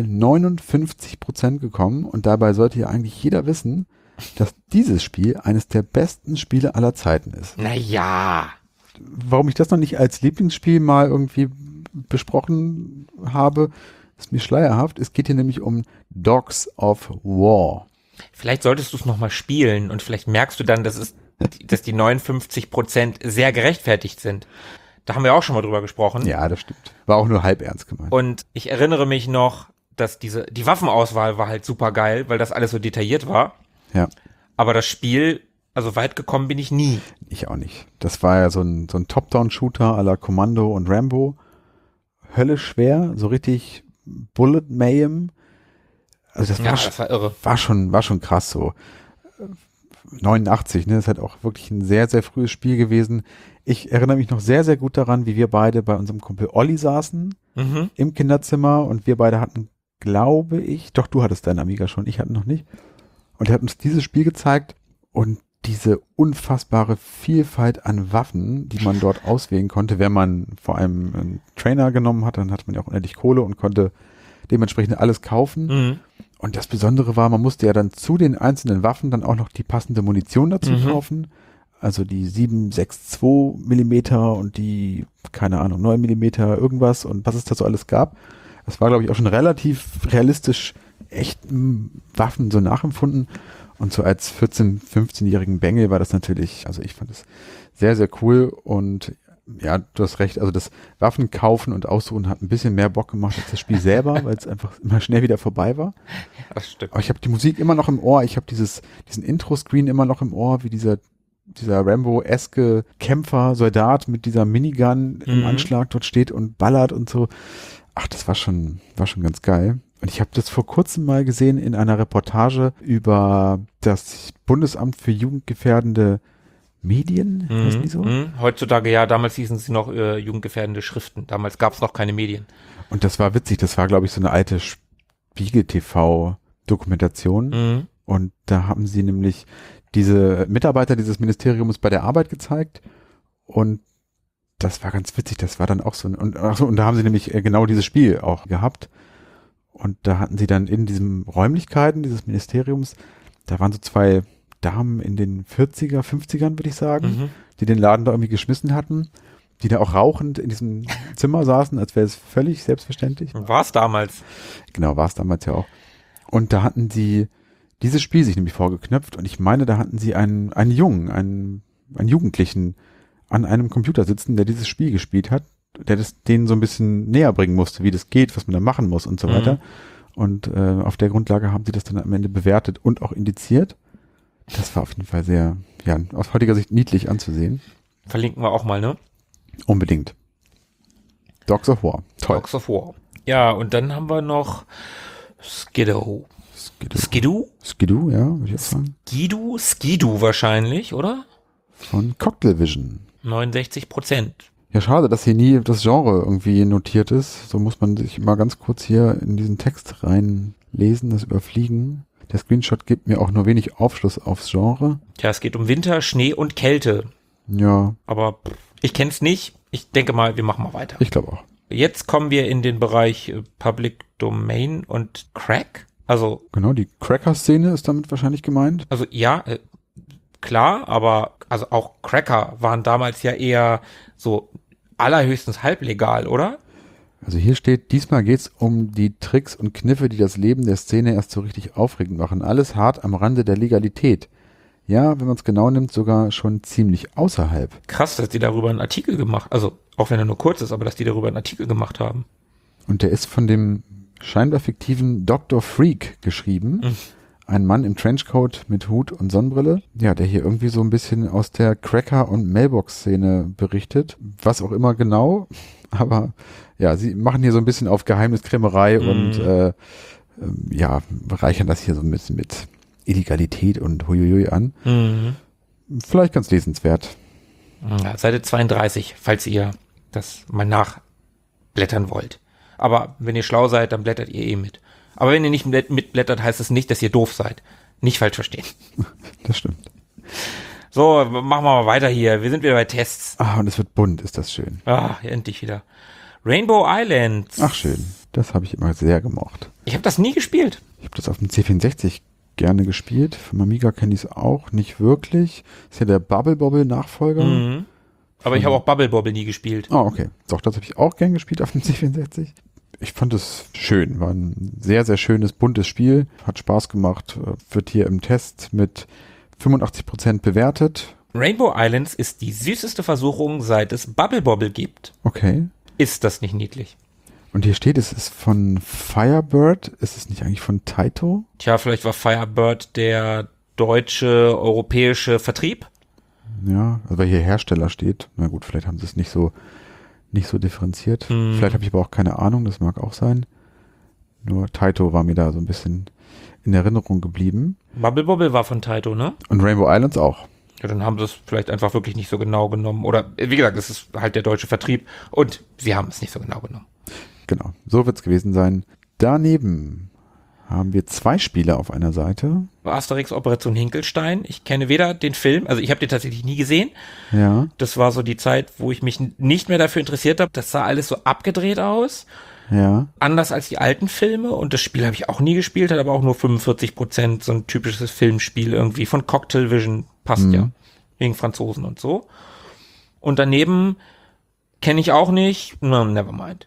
59% gekommen und dabei sollte ja eigentlich jeder wissen, dass dieses Spiel eines der besten Spiele aller Zeiten ist. Naja. Warum ich das noch nicht als Lieblingsspiel mal irgendwie besprochen habe, ist mir schleierhaft. Es geht hier nämlich um Dogs of War. Vielleicht solltest du es nochmal spielen und vielleicht merkst du dann, dass die 59% sehr gerechtfertigt sind. Da haben wir auch schon mal drüber gesprochen. Ja, das stimmt. War auch nur halb ernst gemeint. Und ich erinnere mich noch, dass die Waffenauswahl war halt super geil, weil das alles so detailliert war. Ja. Aber das Spiel, also weit gekommen bin ich nie. Ich auch nicht. Das war ja so ein Top-Down-Shooter à la Commando und Rambo. Hölle schwer, so richtig Bullet Mayhem. Also das war irre. War schon krass so. 89, ne, das ist halt auch wirklich ein sehr, sehr frühes Spiel gewesen. Ich erinnere mich noch sehr, sehr gut daran, wie wir beide bei unserem Kumpel Olli saßen im Kinderzimmer und wir beide hatten, glaube ich, doch du hattest deinen Amiga schon, ich hatte noch nicht. Und er hat uns dieses Spiel gezeigt und diese unfassbare Vielfalt an Waffen, die man dort auswählen konnte, wenn man vor allem einen Trainer genommen hat, dann hatte man ja auch unendlich Kohle und konnte dementsprechend alles kaufen. Und das Besondere war, man musste ja dann zu den einzelnen Waffen dann auch noch die passende Munition dazu kaufen. Also die 7,62 Millimeter und die, keine Ahnung, 9 Millimeter irgendwas und was es da so alles gab. Das war, glaube ich, auch schon relativ realistisch echten Waffen so nachempfunden. Und so als 14-, 15-jährigen Bengel war das natürlich, also ich fand es sehr, sehr cool und ja, du hast recht, also das Waffen kaufen und aussuchen hat ein bisschen mehr Bock gemacht als das Spiel selber, weil es einfach immer schnell wieder vorbei war. Ja, das stimmt. Aber ich habe die Musik immer noch im Ohr, ich habe diesen Intro-Screen immer noch im Ohr, wie dieser Rambo-eske Kämpfer, Soldat mit dieser Minigun im Anschlag dort steht und ballert und so. Ach, das war schon ganz geil. Und ich habe das vor kurzem mal gesehen in einer Reportage über das Bundesamt für jugendgefährdende Medien, heißen die so? Heutzutage ja, damals hießen sie noch jugendgefährdende Schriften. Damals gab es noch keine Medien. Und das war witzig, das war, glaube ich, so eine alte Spiegel-TV-Dokumentation. Und da haben sie nämlich diese Mitarbeiter dieses Ministeriums bei der Arbeit gezeigt. Und das war ganz witzig, das war dann auch so. Und da haben sie nämlich genau dieses Spiel auch gehabt. Und da hatten sie dann in diesen Räumlichkeiten dieses Ministeriums, da waren so 2 Damen in den 40er, 50ern, würde ich sagen, die den Laden da irgendwie geschmissen hatten, die da auch rauchend in diesem Zimmer saßen, als wäre es völlig selbstverständlich. War es damals. Genau, war es damals ja auch. Und da hatten sie dieses Spiel sich nämlich vorgeknöpft und ich meine, da hatten sie einen Jugendlichen an einem Computer sitzen, der dieses Spiel gespielt hat, der das denen so ein bisschen näher bringen musste, wie das geht, was man da machen muss und so weiter. Und auf der Grundlage haben sie das dann am Ende bewertet und auch indiziert. Das war auf jeden Fall sehr, ja, aus heutiger Sicht niedlich anzusehen. Verlinken wir auch mal, ne? Unbedingt. Dogs of War. Toll. Dogs of War. Ja, und dann haben wir noch Skidoo. Skidoo, ja, würde ich auch sagen. Skidoo wahrscheinlich, oder? Von Cocktail Vision. 69%. Ja, schade, dass hier nie das Genre irgendwie notiert ist. So muss man sich mal ganz kurz hier in diesen Text reinlesen, das überfliegen. Der Screenshot gibt mir auch nur wenig Aufschluss aufs Genre. Ja, es geht um Winter, Schnee und Kälte. Ja. Aber Ich kenn's nicht. Ich denke mal, wir machen mal weiter. Ich glaube auch. Jetzt kommen wir in den Bereich Public Domain und Crack. Also genau, die Cracker-Szene ist damit wahrscheinlich gemeint. Also ja, klar, aber also auch Cracker waren damals ja eher so allerhöchstens halblegal, oder? Also hier steht, diesmal geht's um die Tricks und Kniffe, die das Leben der Szene erst so richtig aufregend machen. Alles hart am Rande der Legalität. Ja, wenn man es genau nimmt, sogar schon ziemlich außerhalb. Krass, dass die darüber einen Artikel gemacht, also auch wenn er nur kurz ist, aber dass die darüber einen Artikel gemacht haben. Und der ist von dem scheinbar fiktiven Dr. Freak geschrieben. Ein Mann im Trenchcoat mit Hut und Sonnenbrille. Ja, der hier irgendwie so ein bisschen aus der Cracker- und Mailbox-Szene berichtet. Was auch immer genau. Aber ja, sie machen hier so ein bisschen auf Geheimniskrämerei und ja, reichern das hier so ein bisschen mit Illegalität und Huiuiui an. Vielleicht ganz lesenswert. Ja, Seite 32, falls ihr das mal nachblättern wollt. Aber wenn ihr schlau seid, dann blättert ihr mit. Aber wenn ihr nicht mitblättert, heißt es nicht, dass ihr doof seid. Nicht falsch verstehen. Das stimmt. So, machen wir mal weiter hier. Wir sind wieder bei Tests. Ah, und es wird bunt, ist das schön. Ah, endlich wieder. Rainbow Islands. Ach, schön. Das habe ich immer sehr gemocht. Ich habe das nie gespielt. Ich habe das auf dem C64 gerne gespielt. Vom Amiga kenne ich es auch nicht wirklich. Ist ja der Bubble Bobble Nachfolger. Aber ich habe auch Bubble Bobble nie gespielt. Ah, okay. Doch, das habe ich auch gern gespielt auf dem C64. Ich fand es schön. War ein sehr, sehr schönes, buntes Spiel. Hat Spaß gemacht. Wird hier im Test mit 85% bewertet. Rainbow Islands ist die süßeste Versuchung, seit es Bubble Bobble gibt. Okay. Ist das nicht niedlich? Und hier steht, es ist von Firebird. Ist es nicht eigentlich von Taito? Tja, vielleicht war Firebird der deutsche, europäische Vertrieb. Ja, also weil hier Hersteller steht. Na gut, vielleicht haben sie es nicht so differenziert. Vielleicht habe ich aber auch keine Ahnung, das mag auch sein. Nur Taito war mir da so ein bisschen in Erinnerung geblieben. Bubble Bobble war von Taito, ne? Und Rainbow Islands auch. Ja, dann haben sie es vielleicht einfach wirklich nicht so genau genommen. Oder wie gesagt, es ist halt der deutsche Vertrieb und wir haben es nicht so genau genommen. Genau, so wird es gewesen sein. Daneben haben wir 2 Spiele auf einer Seite. Asterix Operation Hinkelstein. Ich kenne weder den Film, also ich habe den tatsächlich nie gesehen. Ja. Das war so die Zeit, wo ich mich nicht mehr dafür interessiert habe. Das sah alles so abgedreht aus. Ja. Anders als die alten Filme. Und das Spiel habe ich auch nie gespielt, hat aber auch nur 45%, so ein typisches Filmspiel irgendwie von Cocktail Vision. Passt ja. Wegen Franzosen und so. Und daneben kenne ich auch nicht. No, Nevermind.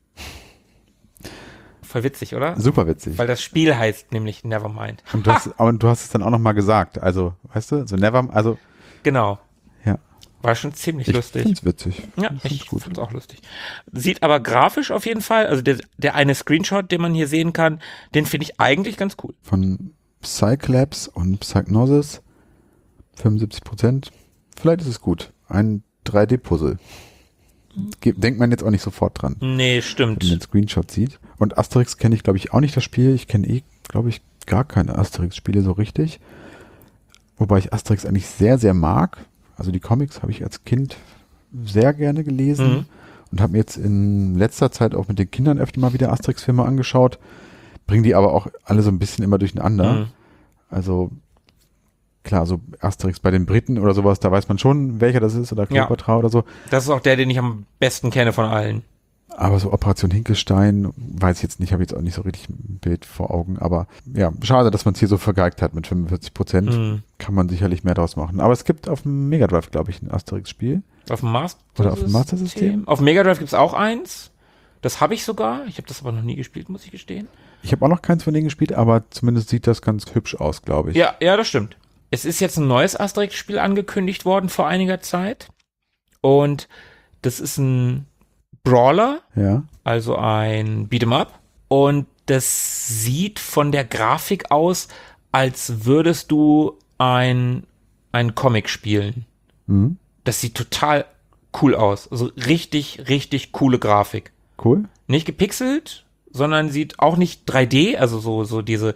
Voll witzig, oder? Super witzig. Weil das Spiel heißt nämlich Nevermind. Und du hast es dann auch nochmal gesagt. Also, weißt du, so also. Genau. Ja. War schon ziemlich lustig. Ich find's witzig. Ja, ich find's auch lustig. Sieht aber grafisch auf jeden Fall, also der eine Screenshot, den man hier sehen kann, den finde ich eigentlich ganz cool. Von Psyclabs und Psychnosis 75%. Vielleicht ist es gut. Ein 3D-Puzzle. Denkt man jetzt auch nicht sofort dran. Nee, stimmt. Wenn man den Screenshot sieht. Und Asterix kenne ich, glaube ich, auch nicht das Spiel. Ich kenne glaube ich, gar keine Asterix-Spiele so richtig. Wobei ich Asterix eigentlich sehr, sehr mag. Also die Comics habe ich als Kind sehr gerne gelesen und habe mir jetzt in letzter Zeit auch mit den Kindern öfter mal wieder Asterix-Filme angeschaut. Bringen die aber auch alle so ein bisschen immer durcheinander. Also klar, so Asterix bei den Briten oder sowas, da weiß man schon, welcher das ist oder Kleopatra oder so. Das ist auch der, den ich am besten kenne von allen. Aber so Operation Hinkelstein, weiß ich jetzt nicht, habe jetzt auch nicht so richtig ein Bild vor Augen. Aber ja, schade, dass man es hier so vergeigt hat mit 45%. Kann man sicherlich mehr draus machen. Aber es gibt auf dem Mega Drive, glaube ich, ein Asterix-Spiel. Auf dem Master Oder auf dem Master System? Auf dem Mega Drive gibt es auch eins. Das habe ich sogar. Ich habe das aber noch nie gespielt, muss ich gestehen. Ich habe auch noch keins von denen gespielt, aber zumindest sieht das ganz hübsch aus, glaube ich. Ja, das stimmt. Es ist jetzt ein neues Asterix-Spiel angekündigt worden vor einiger Zeit. Und das ist ein Brawler, also ein Beat'em-up. Und das sieht von der Grafik aus, als würdest du ein Comic spielen. Das sieht total cool aus. Also richtig, richtig coole Grafik. Cool. Nicht gepixelt, sondern sieht auch nicht 3D, also so dieses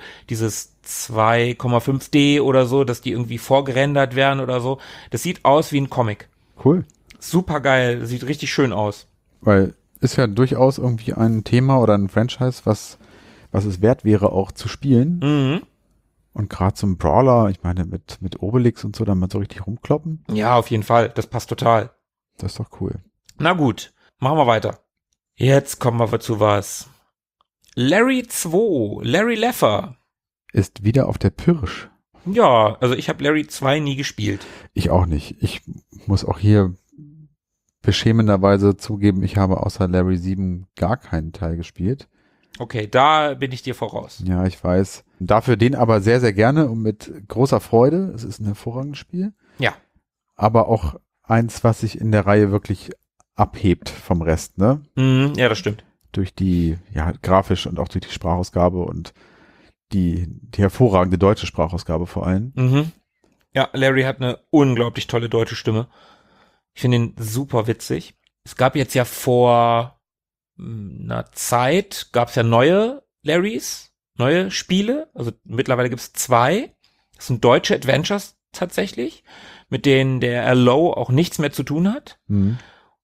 2,5D oder so, dass die irgendwie vorgerendert werden oder so. Das sieht aus wie ein Comic. Cool. Super geil, sieht richtig schön aus. Weil ist ja durchaus irgendwie ein Thema oder ein Franchise, was es wert wäre, auch zu spielen. Und gerade zum Brawler, ich meine, mit Obelix und so, dann mal so richtig rumkloppen. Ja, auf jeden Fall, das passt total. Das ist doch cool. Na gut, machen wir weiter. Jetzt kommen wir zu was. Larry 2, Larry Leffer. Ist wieder auf der Pirsch. Ja, also ich habe Larry 2 nie gespielt. Ich auch nicht. Ich muss auch hier beschämenderweise zugeben, ich habe außer Larry 7 gar keinen Teil gespielt. Okay, da bin ich dir voraus. Ja, ich weiß. Dafür den aber sehr, sehr gerne und mit großer Freude. Es ist ein hervorragendes Spiel. Ja. Aber auch eins, was sich in der Reihe wirklich abhebt vom Rest, ne? Ja, das stimmt. Durch die, ja, grafisch und auch durch die Sprachausgabe und die hervorragende deutsche Sprachausgabe vor allem. Mhm. Ja, Larry hat eine unglaublich tolle deutsche Stimme. Ich finde ihn super witzig. Es gab jetzt ja vor einer Zeit, gab es ja neue Larrys, neue Spiele. Also mittlerweile gibt es 2. Das sind deutsche Adventures tatsächlich, mit denen der LO auch nichts mehr zu tun hat. Mhm.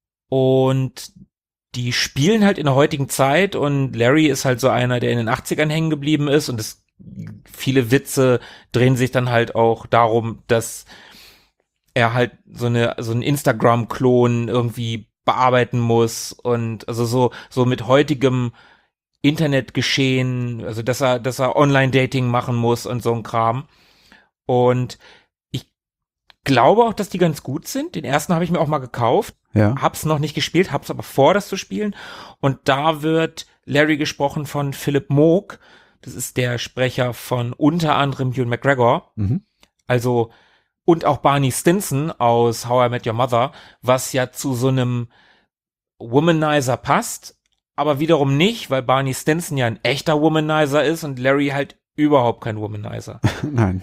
Und die spielen halt in der heutigen Zeit und Larry ist halt so einer, der in den 80ern hängen geblieben ist und viele Witze drehen sich dann halt auch darum, dass er halt so einen Instagram-Klon irgendwie bearbeiten muss und also so mit heutigem Internetgeschehen, also dass er Online-Dating machen muss und so ein Kram. Und ich glaube auch, dass die ganz gut sind. Den ersten habe ich mir auch mal gekauft. Ja. Hab's noch nicht gespielt, hab's aber vor, das zu spielen. Und da wird Larry gesprochen von Philip Moog. Das ist der Sprecher von unter anderem Ewan McGregor. Mhm. Also, und auch Barney Stinson aus How I Met Your Mother, was ja zu so einem Womanizer passt, aber wiederum nicht, weil Barney Stinson ja ein echter Womanizer ist und Larry halt überhaupt kein Womanizer. Nein.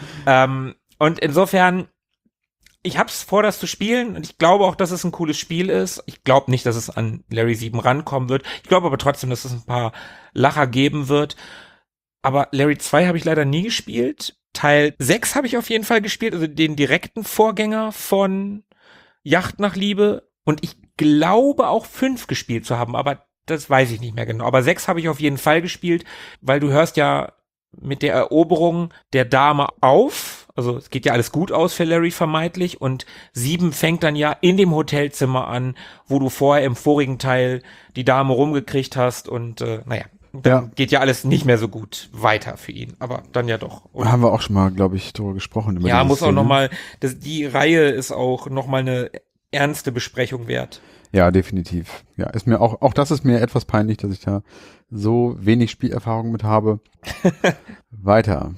Und insofern, ich hab's vor, das zu spielen und ich glaube auch, dass es ein cooles Spiel ist. Ich glaube nicht, dass es an Larry 7 rankommen wird. Ich glaube aber trotzdem, dass es ein paar Lacher geben wird. Aber Larry 2 habe ich leider nie gespielt. Teil 6 habe ich auf jeden Fall gespielt, also den direkten Vorgänger von Yacht nach Liebe. Und ich glaube auch 5 gespielt zu haben, aber das weiß ich nicht mehr genau. Aber 6 habe ich auf jeden Fall gespielt, weil du hörst ja mit der Eroberung der Dame auf. Also es geht ja alles gut aus für Larry vermeintlich und 7 fängt dann ja in dem Hotelzimmer an, wo du vorher im vorigen Teil die Dame rumgekriegt hast und dann geht ja alles nicht mehr so gut weiter für ihn, aber dann ja doch. Oder? Haben wir auch schon mal, glaube ich, darüber gesprochen. Über ja, muss Szene. auch nochmal, die Reihe ist auch nochmal eine ernste Besprechung wert. Ja, definitiv. Ja, ist mir auch das ist mir etwas peinlich, dass ich da so wenig Spielerfahrung mit habe. Weiter.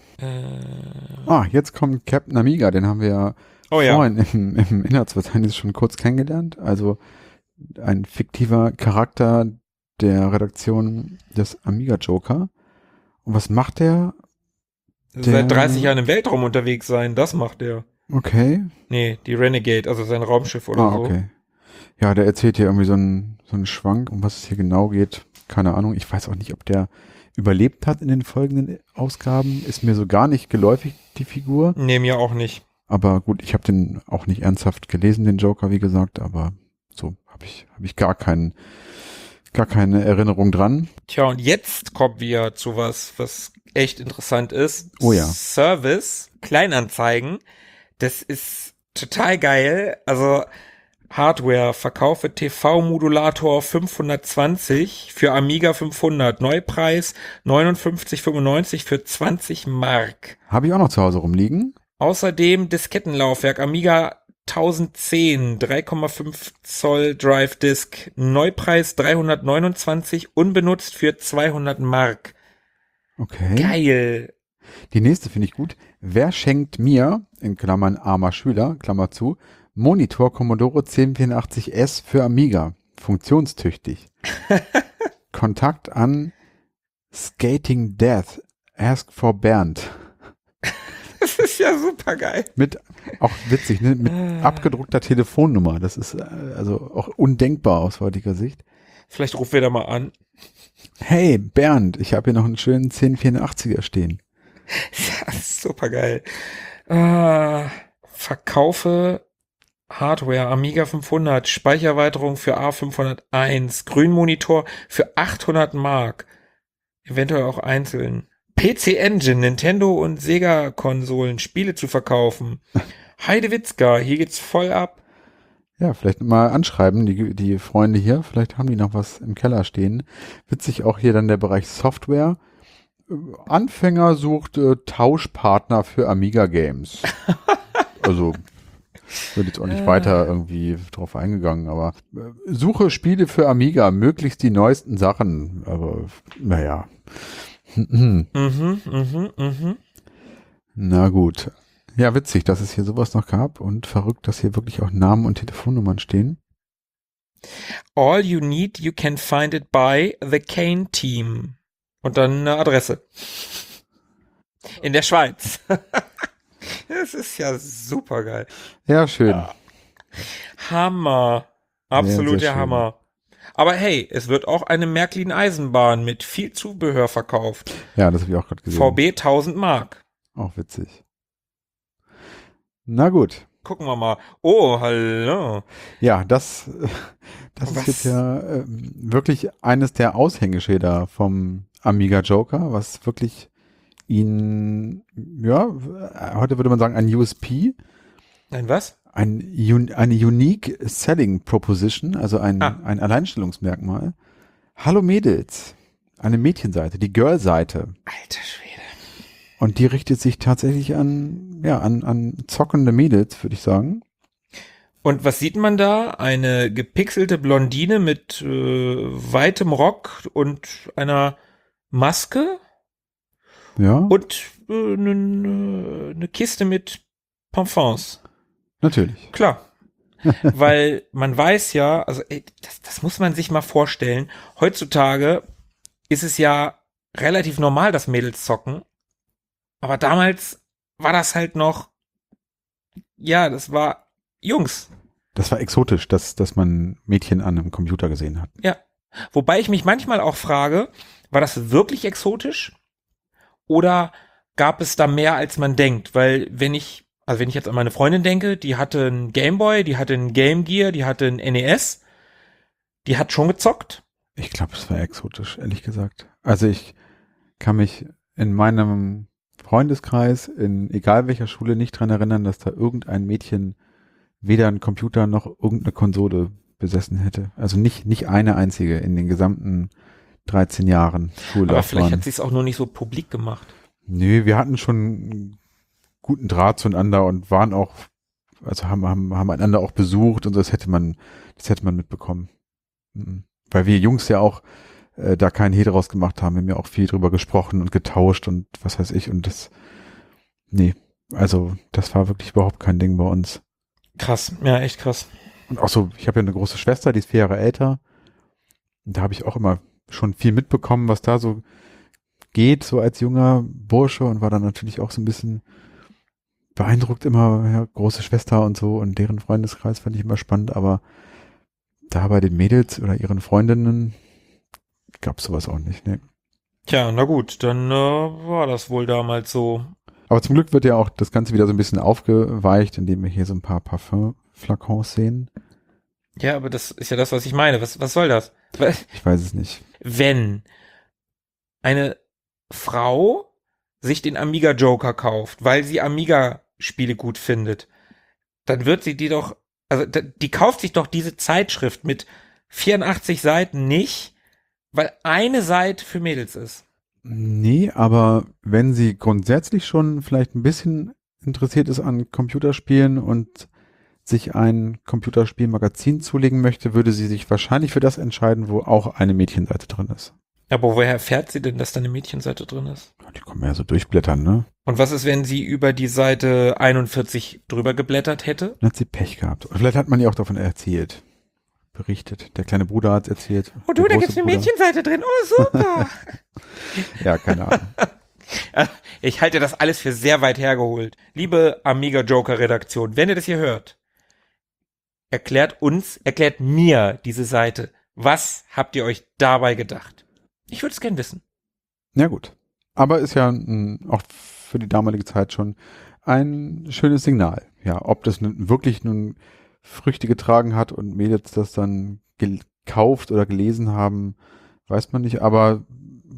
Jetzt kommt Captain Amiga, den haben wir ja vorhin im Inhaltsverzeichnis schon kurz kennengelernt. Also ein fiktiver Charakter der Redaktion des Amiga Joker. Und was macht der? Seit 30 Jahren im Weltraum unterwegs sein, das macht der. Okay. Nee, die Renegade, also sein Raumschiff oder so. Okay. Ja, der erzählt hier irgendwie so einen Schwank, um was es hier genau geht. Keine Ahnung. Ich weiß auch nicht, ob der überlebt hat in den folgenden Ausgaben. Ist mir so gar nicht geläufig, die Figur. Nee, mir auch nicht. Aber gut, ich habe den auch nicht ernsthaft gelesen, den Joker, wie gesagt. Aber so habe ich gar keine Erinnerung dran. Tja, und jetzt kommen wir zu was echt interessant ist. Oh ja. Service, Kleinanzeigen. Das ist total geil. Also Hardware, verkaufe TV-Modulator 520 für Amiga 500. Neupreis 59,95 für 20 Mark. Habe ich auch noch zu Hause rumliegen. Außerdem Diskettenlaufwerk Amiga 1010, 3,5 Zoll Drive Disk. Neupreis 329, unbenutzt für 200 Mark. Okay. Geil. Die nächste finde ich gut. Wer schenkt mir, in Klammern armer Schüler, Klammer zu, Monitor Commodore 1084S für Amiga. Funktionstüchtig. Kontakt an Skating Death. Ask for Bernd. Das ist ja super geil. Mit, auch witzig, ne? Mit abgedruckter Telefonnummer. Das ist also auch undenkbar aus heutiger Sicht. Vielleicht rufen wir da mal an. Hey Bernd, ich habe hier noch einen schönen 1084er stehen. Ja, super geil. Verkaufe Hardware, Amiga 500, Speichererweiterung für A501, Grünmonitor für 800 Mark, eventuell auch einzeln. PC Engine, Nintendo und Sega-Konsolen, Spiele zu verkaufen. Heidewitzka, hier geht's voll ab. Ja, vielleicht mal anschreiben, die Freunde hier. Vielleicht haben die noch was im Keller stehen. Witzig auch hier dann der Bereich Software. Anfänger sucht Tauschpartner für Amiga Games. Also wird jetzt auch nicht weiter irgendwie drauf eingegangen, aber suche Spiele für Amiga, möglichst die neuesten Sachen. Aber naja. Na gut. Ja, witzig, dass es hier sowas noch gab und verrückt, dass hier wirklich auch Namen und Telefonnummern stehen. All you need, you can find it by the Kane Team. Und dann eine Adresse. In der Schweiz. Das ist ja super geil. Ja, schön. Ja. Hammer. Absolut der Hammer. Aber hey, es wird auch eine Märklin-Eisenbahn mit viel Zubehör verkauft. Ja, das habe ich auch gerade gesehen. VB 1000 Mark. Auch witzig. Na gut. Gucken wir mal. Oh, hallo. Ja, das ist jetzt ja wirklich eines der Aushängeschilder vom Amiga Joker, was wirklich ihn, ja, heute würde man sagen, ein USP. Ein was? Eine Unique Selling Proposition, also ein Alleinstellungsmerkmal. Hallo Mädels, eine Mädchenseite, die Girl-Seite. Alter Schwede. Und die richtet sich tatsächlich an zockende Mädels, würde ich sagen. Und was sieht man da? Eine gepixelte Blondine mit weitem Rock und einer Maske. Ja. Und eine Kiste mit Parfums. Natürlich. Klar. Weil man weiß ja, also das muss man sich mal vorstellen. Heutzutage ist es ja relativ normal, dass Mädels zocken. Aber damals war das halt noch, ja, das war Jungs. Das war exotisch, dass man Mädchen an einem Computer gesehen hat. Ja. Wobei ich mich manchmal auch frage, war das wirklich exotisch? Oder gab es da mehr, als man denkt? Weil wenn ich jetzt an meine Freundin denke, die hatte einen Gameboy, die hatte einen Game Gear, die hatte einen NES, die hat schon gezockt. Ich glaube, es war exotisch, ehrlich gesagt. Also ich kann mich in meinem Freundeskreis, in egal welcher Schule, nicht dran erinnern, dass da irgendein Mädchen weder einen Computer noch irgendeine Konsole besessen hätte. Also nicht eine einzige in den gesamten 13 Jahren Schullaufbahn. Aber vielleicht hat sie es auch nur nicht so publik gemacht. Nee, wir hatten schon guten Draht zueinander und waren auch, also haben einander auch besucht und das hätte man mitbekommen. Weil wir Jungs ja auch da keinen Hehl draus gemacht haben, wir haben ja auch viel drüber gesprochen und getauscht und was weiß ich und also das war wirklich überhaupt kein Ding bei uns. Krass, ja, echt krass. Und auch so, ich habe ja eine große Schwester, die ist 4 Jahre älter und da habe ich auch immer schon viel mitbekommen, was da so geht, so als junger Bursche und war dann natürlich auch so ein bisschen beeindruckt immer, ja, große Schwester und so und deren Freundeskreis fand ich immer spannend, aber da bei den Mädels oder ihren Freundinnen gab es sowas auch nicht, ne. Tja, na gut, dann war das wohl damals so. Aber zum Glück wird ja auch das Ganze wieder so ein bisschen aufgeweicht, indem wir hier so ein paar Parfum-Flakons sehen. Ja, aber das ist ja das, was ich meine. Was soll das? Ich weiß es nicht. Wenn eine Frau sich den Amiga Joker kauft, weil sie Amiga-Spiele gut findet, dann wird sie die kauft sich doch diese Zeitschrift mit 84 Seiten nicht, weil eine Seite für Mädels ist. Nee, aber wenn sie grundsätzlich schon vielleicht ein bisschen interessiert ist an Computerspielen und sich ein Computerspielmagazin zulegen möchte, würde sie sich wahrscheinlich für das entscheiden, wo auch eine Mädchenseite drin ist. Aber woher erfährt sie denn, dass da eine Mädchenseite drin ist? Die kommen ja so durchblättern, ne? Und was ist, wenn sie über die Seite 41 drüber geblättert hätte? Dann hat sie Pech gehabt. Und vielleicht hat man ihr auch davon erzählt. Berichtet. Der kleine Bruder hat es erzählt. Oh du, da gibt's eine Mädchenseite drin. Oh, super. Ja, keine Ahnung. Ich halte das alles für sehr weit hergeholt. Liebe Amiga Joker Redaktion, wenn ihr das hier hört, erklärt mir diese Seite. Was habt ihr euch dabei gedacht? Ich würde es gern wissen. Ja gut. Aber ist ja auch für die damalige Zeit schon ein schönes Signal. Ja, ob das wirklich nun Früchte getragen hat und Mädels das dann gekauft oder gelesen haben, weiß man nicht. Aber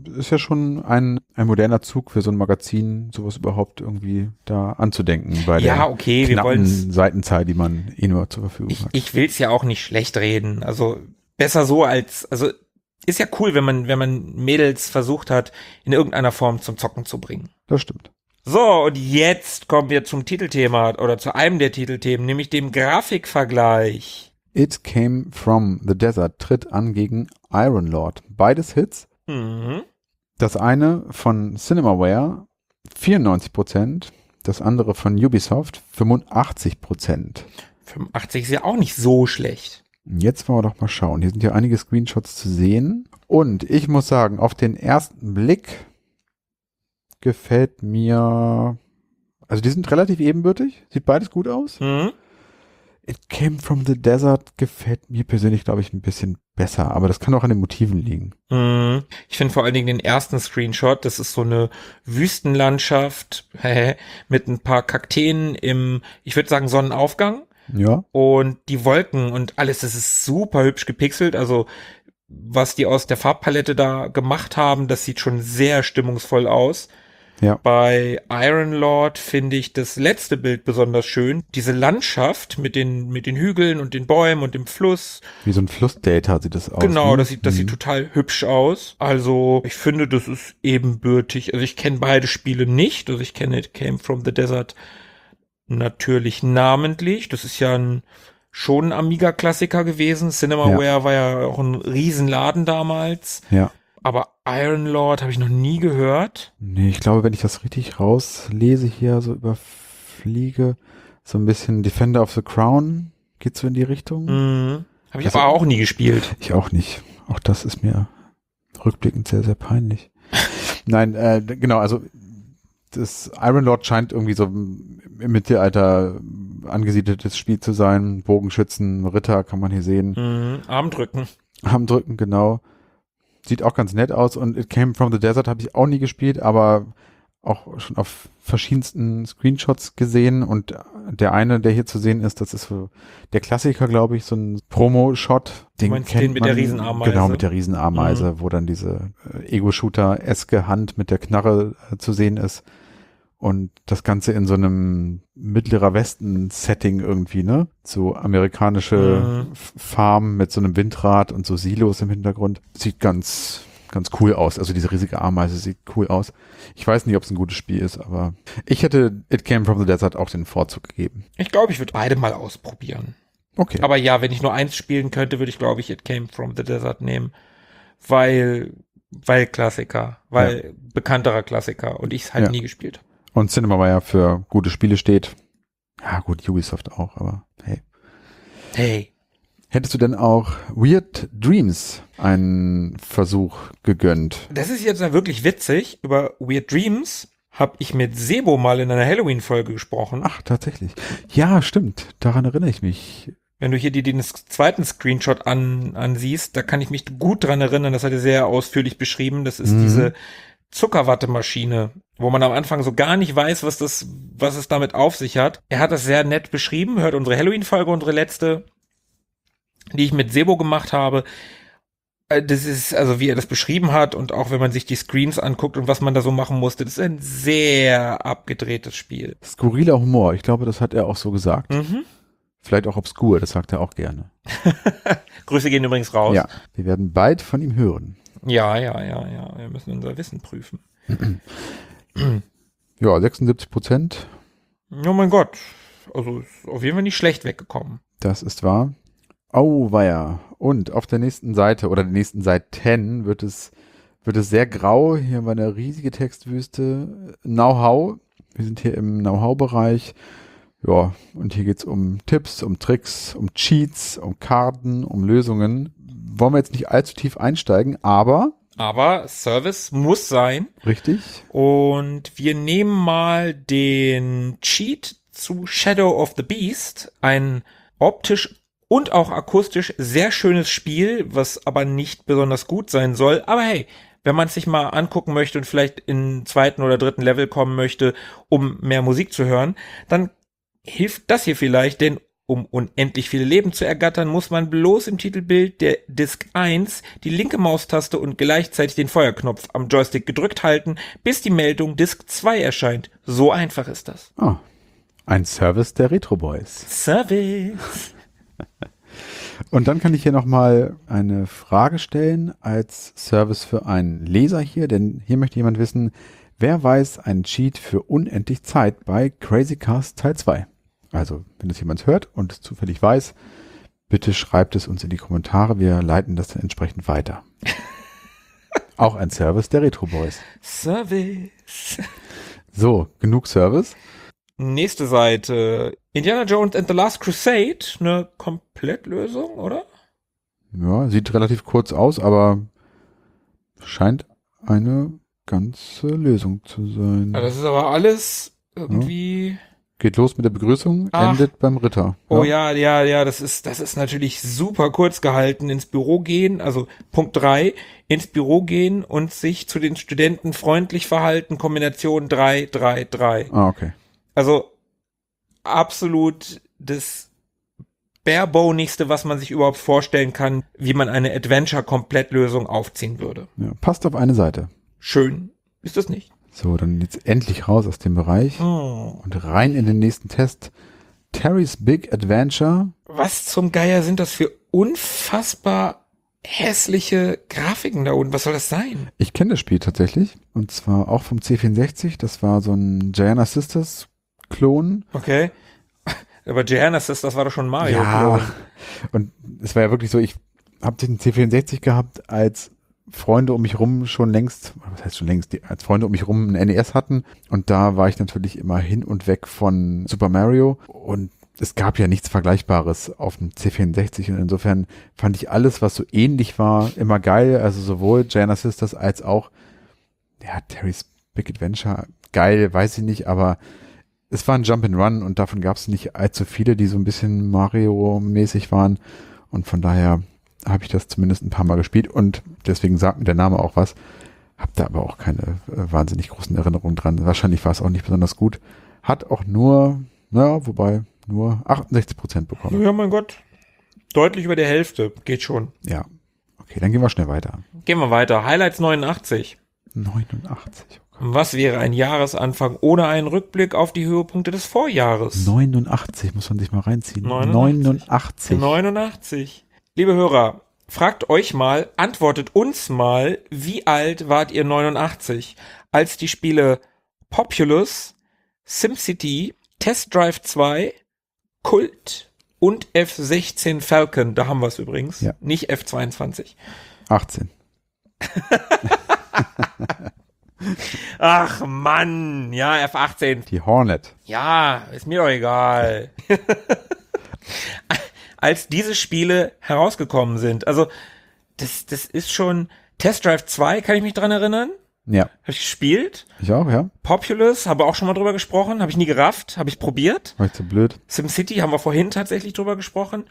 ist ja schon ein moderner Zug für so ein Magazin, sowas überhaupt irgendwie da anzudenken bei der okay, knappen Seitenzahl, die man nur zur Verfügung hat. Ich will es ja auch nicht schlecht reden. Also besser so also ist ja cool, wenn man Mädels versucht hat, in irgendeiner Form zum Zocken zu bringen. Das stimmt. So, und jetzt kommen wir zum Titelthema oder zu einem der Titelthemen, nämlich dem Grafikvergleich. It Came From The Desert tritt an gegen Iron Lord. Beides Hits. Mhm. Das eine von Cinemaware 94%, das andere von Ubisoft 85%. 85 ist ja auch nicht so schlecht. Jetzt wollen wir doch mal schauen. Hier sind ja einige Screenshots zu sehen. Und ich muss sagen, auf den ersten Blick gefällt mir, also die sind relativ ebenbürtig. Sieht beides gut aus. Mhm. It Came From The Desert gefällt mir persönlich, glaube ich, ein bisschen besser. Aber das kann auch an den Motiven liegen. Ich finde vor allen Dingen den ersten Screenshot, das ist so eine Wüstenlandschaft mit ein paar Kakteen im, ich würde sagen, Sonnenaufgang. Ja. Und die Wolken und alles, das ist super hübsch gepixelt. Also was die aus der Farbpalette da gemacht haben, das sieht schon sehr stimmungsvoll aus. Ja. Bei Iron Lord finde ich das letzte Bild besonders schön. Diese Landschaft mit den Hügeln und den Bäumen und dem Fluss. Wie so ein Flussdelta sieht das aus. Genau, ne? das sieht total hübsch aus. Also ich finde, das ist ebenbürtig. Also ich kenne beide Spiele nicht. Also ich kenne It Came From The Desert natürlich namentlich. Das ist ja schon ein Amiga-Klassiker gewesen. Cinemaware war ja auch ein Riesenladen damals. Ja. Aber Iron Lord habe ich noch nie gehört. Nee, ich glaube, wenn ich das richtig rauslese hier, so überfliege, so ein bisschen Defender of the Crown, geht so in die Richtung. Habe ich aber auch nie gespielt. Ich auch nicht. Auch das ist mir rückblickend sehr, sehr peinlich. Nein, genau, also das Iron Lord scheint irgendwie so im Mittelalter angesiedeltes Spiel zu sein. Bogenschützen, Ritter kann man hier sehen. Armdrücken. Armdrücken, genau. Sieht auch ganz nett aus und It Came From The Desert habe ich auch nie gespielt, aber auch schon auf verschiedensten Screenshots gesehen und der eine, der hier zu sehen ist, das ist so der Klassiker, glaube ich, so ein Promo-Shot. Den kennt man mit der Riesenameise. Genau, mit der Riesenameise, wo dann diese Ego-Shooter-eske Hand mit der Knarre zu sehen ist. Und das Ganze in so einem Mittlerer Westen-Setting irgendwie, ne? So amerikanische Farm mit so einem Windrad und so Silos im Hintergrund. Sieht ganz cool aus. Also diese riesige Ameise sieht cool aus. Ich weiß nicht, ob es ein gutes Spiel ist, aber ich hätte It Came From The Desert auch den Vorzug gegeben. Ich glaube, ich würde beide mal ausprobieren. Okay. Aber ja, wenn ich nur eins spielen könnte, würde ich, glaube ich, It Came From The Desert nehmen. Weil Klassiker, bekannterer Klassiker und ich es halt nie gespielt habe. Und Cinema war ja für gute Spiele steht. Ja gut, Ubisoft auch, aber hey. Hey. Hättest du denn auch Weird Dreams einen Versuch gegönnt? Das ist jetzt wirklich witzig. Über Weird Dreams habe ich mit Sebo mal in einer Halloween-Folge gesprochen. Ach, tatsächlich. Ja, stimmt. Daran erinnere ich mich. Wenn du hier den zweiten Screenshot ansiehst, da kann ich mich gut dran erinnern. Das hat er sehr ausführlich beschrieben. Das ist diese Zuckerwattemaschine, wo man am Anfang so gar nicht weiß, was es damit auf sich hat. Er hat das sehr nett beschrieben. Hört unsere Halloween-Folge, unsere letzte, die ich mit Sebo gemacht habe. Das ist, also wie er das beschrieben hat und auch wenn man sich die Screens anguckt und was man da so machen musste, das ist ein sehr abgedrehtes Spiel. Skurriler Humor, ich glaube, das hat er auch so gesagt. Vielleicht auch obskur, das sagt er auch gerne. Grüße gehen übrigens raus. Ja, wir werden bald von ihm hören. Ja. Wir müssen unser Wissen prüfen. Ja, 76%. Oh mein Gott. Also ist auf jeden Fall nicht schlecht weggekommen. Das ist wahr. Auweia. Und auf der nächsten Seite oder den nächsten Seiten wird es sehr grau. Hier haben wir eine riesige Textwüste. Know-how. Wir sind hier im Know-how-Bereich. Ja, und hier geht's um Tipps, um Tricks, um Cheats, um Karten, um Lösungen. Wollen wir jetzt nicht allzu tief einsteigen, aber Service muss sein. Richtig. Und wir nehmen mal den Cheat zu Shadow of the Beast. Ein optisch und auch akustisch sehr schönes Spiel, was aber nicht besonders gut sein soll. Aber hey, wenn man es sich mal angucken möchte und vielleicht in zweiten oder dritten Level kommen möchte, um mehr Musik zu hören, dann hilft das hier vielleicht, denn Um unendlich viele Leben zu ergattern, muss man bloß im Titelbild der Disk 1 die linke Maustaste und gleichzeitig den Feuerknopf am Joystick gedrückt halten, bis die Meldung Disk 2 erscheint. So einfach ist das. Ah, ein Service der Retro Boys. Service. Und dann kann ich hier nochmal eine Frage stellen als Service für einen Leser hier, denn hier möchte jemand wissen, wer weiß einen Cheat für unendlich Zeit bei Crazy Cars Teil 2? Also, wenn das jemand hört und es zufällig weiß, bitte schreibt es uns in die Kommentare. Wir leiten das dann entsprechend weiter. Auch ein Service der Retro Boys. Service. So, genug Service. Nächste Seite. Indiana Jones and the Last Crusade. Eine Komplettlösung, oder? Ja, sieht relativ kurz aus, aber scheint eine ganze Lösung zu sein. Ja, das ist aber alles irgendwie... Ja. Geht los mit der Begrüßung, endet beim Ritter. Oh ja, das ist natürlich super kurz gehalten. Ins Büro gehen, also Punkt 3, ins Büro gehen und sich zu den Studenten freundlich verhalten, Kombination 3, 3, 3. Ah, okay. Also absolut das barebonigste, was man sich überhaupt vorstellen kann, wie man eine Adventure-Komplettlösung aufziehen würde. Ja, passt auf eine Seite. Schön ist das nicht. So, dann jetzt endlich raus aus dem Bereich und rein in den nächsten Test. Terry's Big Adventure. Was zum Geier sind das für unfassbar hässliche Grafiken da unten? Was soll das sein? Ich kenne das Spiel tatsächlich und zwar auch vom C64. Das war so ein Giana Sisters Klon. Okay. Aber Giana Sisters war doch schon Mario. Ja, und es war ja wirklich so, ich habe den C64 gehabt, als Freunde um mich rum schon längst, was heißt schon längst, als Freunde um mich rum ein NES hatten und da war ich natürlich immer hin und weg von Super Mario und es gab ja nichts Vergleichbares auf dem C64 und insofern fand ich alles, was so ähnlich war, immer geil, also sowohl Giana Sisters als auch Terry's Big Adventure, geil, weiß ich nicht, aber es war ein Jump'n'Run und davon gab es nicht allzu viele, die so ein bisschen Mario-mäßig waren und von daher habe ich das zumindest ein paar Mal gespielt und deswegen sagt mir der Name auch was. Hab da aber auch keine wahnsinnig großen Erinnerungen dran. Wahrscheinlich war es auch nicht besonders gut. Hat auch nur 68% bekommen. Ja, mein Gott. Deutlich über der Hälfte. Geht schon. Ja. Okay, dann gehen wir schnell weiter. Gehen wir weiter. Highlights 89. 89. Okay. Was wäre ein Jahresanfang ohne einen Rückblick auf die Höhepunkte des Vorjahres? 89, muss man sich mal reinziehen. 89. Liebe Hörer, fragt euch mal, antwortet uns mal, wie alt wart ihr 89, als die Spiele Populous, SimCity, Test Drive 2, Kult und F-16 Falcon, da haben wir es übrigens, nicht F-22. 18. Ach Mann, ja, F-18. Die Hornet. Ja, ist mir doch egal. Als diese Spiele herausgekommen sind. Also, das ist schon, Test Drive 2, kann ich mich dran erinnern? Ja. Habe ich gespielt. Ich auch, ja. Populous, habe auch schon mal drüber gesprochen, habe ich nie gerafft, habe ich probiert. War ich zu blöd. SimCity haben wir vorhin tatsächlich drüber gesprochen.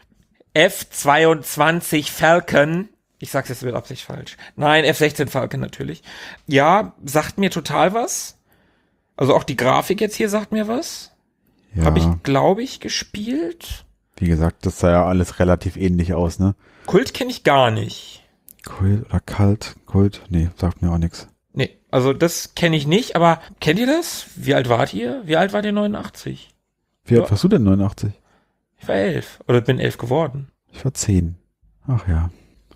F-22 Falcon, ich sag's jetzt mit Absicht falsch. Nein, F-16 Falcon natürlich. Ja, sagt mir total was. Also auch die Grafik jetzt hier sagt mir was. Ja. Habe ich, glaube ich, gespielt. Wie gesagt, das sah ja alles relativ ähnlich aus, ne? Kult kenne ich gar nicht. Kult oder Kult? Nee, sagt mir auch nichts. Nee, also das kenne ich nicht, aber kennt ihr das? Wie alt wart ihr? Wie alt wart ihr 89? Wie alt warst du denn 89? Ich war 11 oder bin 11 geworden. Ich war 10. Ach ja.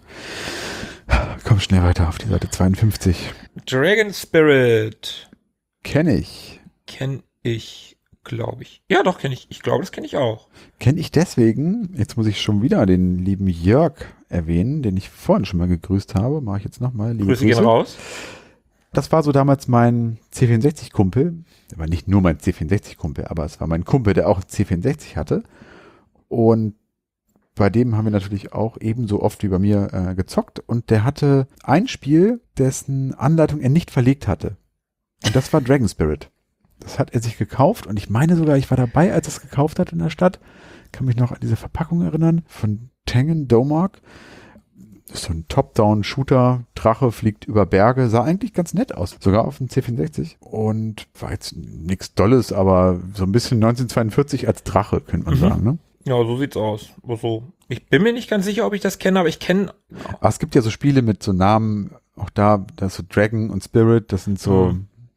Komm schnell weiter auf die Seite 52. Dragon Spirit. Kenn ich, glaube ich. Ja, doch, kenne ich. Ich glaube, das kenne ich auch. Kenne ich deswegen, jetzt muss ich schon wieder den lieben Jörg erwähnen, den ich vorhin schon mal gegrüßt habe. Mache ich jetzt nochmal. Grüße gehen raus. Das war so damals mein C64-Kumpel. Der war nicht nur mein C64-Kumpel, aber es war mein Kumpel, der auch C64 hatte. Und bei dem haben wir natürlich auch ebenso oft wie bei mir gezockt. Und der hatte ein Spiel, dessen Anleitung er nicht verlegt hatte. Und das war Dragon Spirit. Das hat er sich gekauft und ich meine sogar, ich war dabei, als er es gekauft hat in der Stadt. Kann mich noch an diese Verpackung erinnern von Tengen Domark. Das ist so ein Top-Down-Shooter. Drache fliegt über Berge. Sah eigentlich ganz nett aus. Sogar auf dem C64. Und war jetzt nichts Dolles, aber so ein bisschen 1942 als Drache, könnte man sagen, ne? Ja, so sieht's aus. Also, ich bin mir nicht ganz sicher, ob ich das kenne, aber ich kenne... Aber es gibt ja so Spiele mit so Namen, auch da ist so Dragon und Spirit, das sind so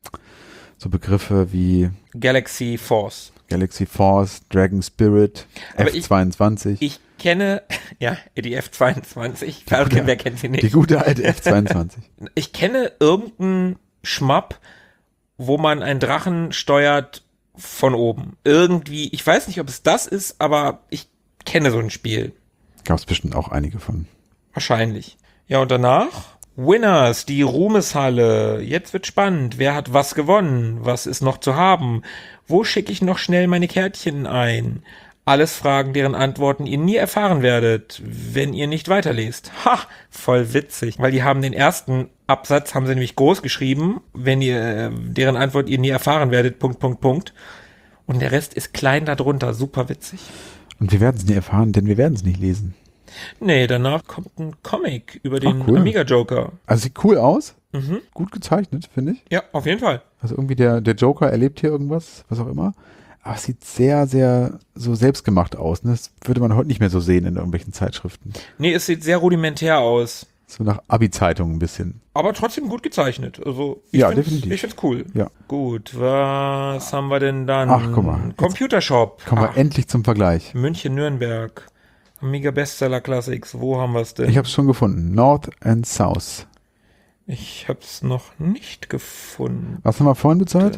Begriffe wie Galaxy Force, Dragon Spirit, aber F22. Ich kenne, ja, die F22, wer kennt sie nicht? Die gute alte F22. Ich kenne irgendeinen Schmapp, wo man einen Drachen steuert von oben. Irgendwie, ich weiß nicht, ob es das ist, aber ich kenne so ein Spiel. Gab es bestimmt auch einige von. Wahrscheinlich. Ja, und danach Winners, die Ruhmeshalle. Jetzt wird spannend. Wer hat was gewonnen? Was ist noch zu haben? Wo schicke ich noch schnell meine Kärtchen ein? Alles Fragen, deren Antworten ihr nie erfahren werdet, wenn ihr nicht weiterlest. Ha, voll witzig. Weil die haben den ersten Absatz, haben sie nämlich groß geschrieben, wenn ihr, deren Antwort ihr nie erfahren werdet, ... Und der Rest ist klein darunter, super witzig. Und wir werden es nie erfahren, denn wir werden es nicht lesen. Nee, danach kommt ein Comic über den Amiga Joker. Also sieht cool aus. Gut gezeichnet, finde ich. Ja, auf jeden Fall. Also irgendwie der Joker erlebt hier irgendwas, was auch immer. Aber es sieht sehr, sehr so selbstgemacht aus. Ne? Das würde man heute nicht mehr so sehen in irgendwelchen Zeitschriften. Nee, es sieht sehr rudimentär aus. So nach Abi-Zeitung ein bisschen. Aber trotzdem gut gezeichnet. Also definitiv. Ich find's cool. Ja. Gut, was haben wir denn dann? Ach, guck mal. Computershop. Kommen wir endlich zum Vergleich. München-Nürnberg. Amiga Bestseller Classics. Wo haben wir es denn? Ich habe es schon gefunden. North and South. Ich habe es noch nicht gefunden. Was haben wir vorhin bezahlt?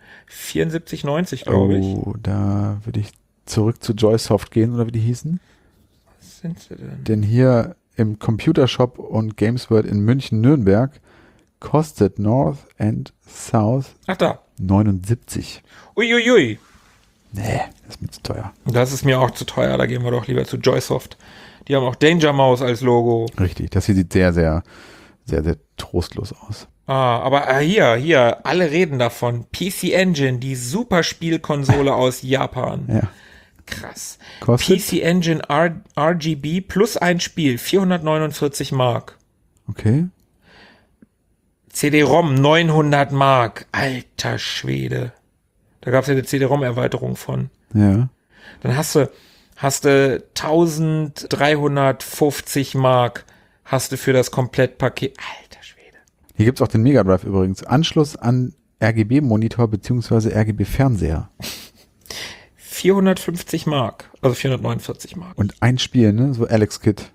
74,90, glaube ich. Oh, da würde ich zurück zu Joysoft gehen, oder wie die hießen. Was sind sie denn? Denn hier im Computershop und Gamesworld in München-Nürnberg kostet North and South Ach da. 79. Uiuiui. Nee, das ist mir zu teuer. Das ist mir auch zu teuer. Da gehen wir doch lieber zu Joysoft. Die haben auch Danger Mouse als Logo. Richtig, das hier sieht sehr, sehr, sehr, sehr trostlos aus. Aber hier, alle reden davon. PC Engine, die Superspielkonsole aus Japan. Ja. Krass. Kostet? PC Engine RGB plus ein Spiel, 449 Mark. Okay. CD-ROM, 900 Mark. Alter Schwede. Da gab es ja eine CD-ROM-Erweiterung von. Ja. Dann hast du 1350 Mark hast du für das Komplettpaket. Alter Schwede. Hier gibt es auch den Mega Drive übrigens. Anschluss an RGB-Monitor bzw. RGB-Fernseher. 450 Mark, also 449 Mark. Und ein Spiel, ne? So Alex Kidd.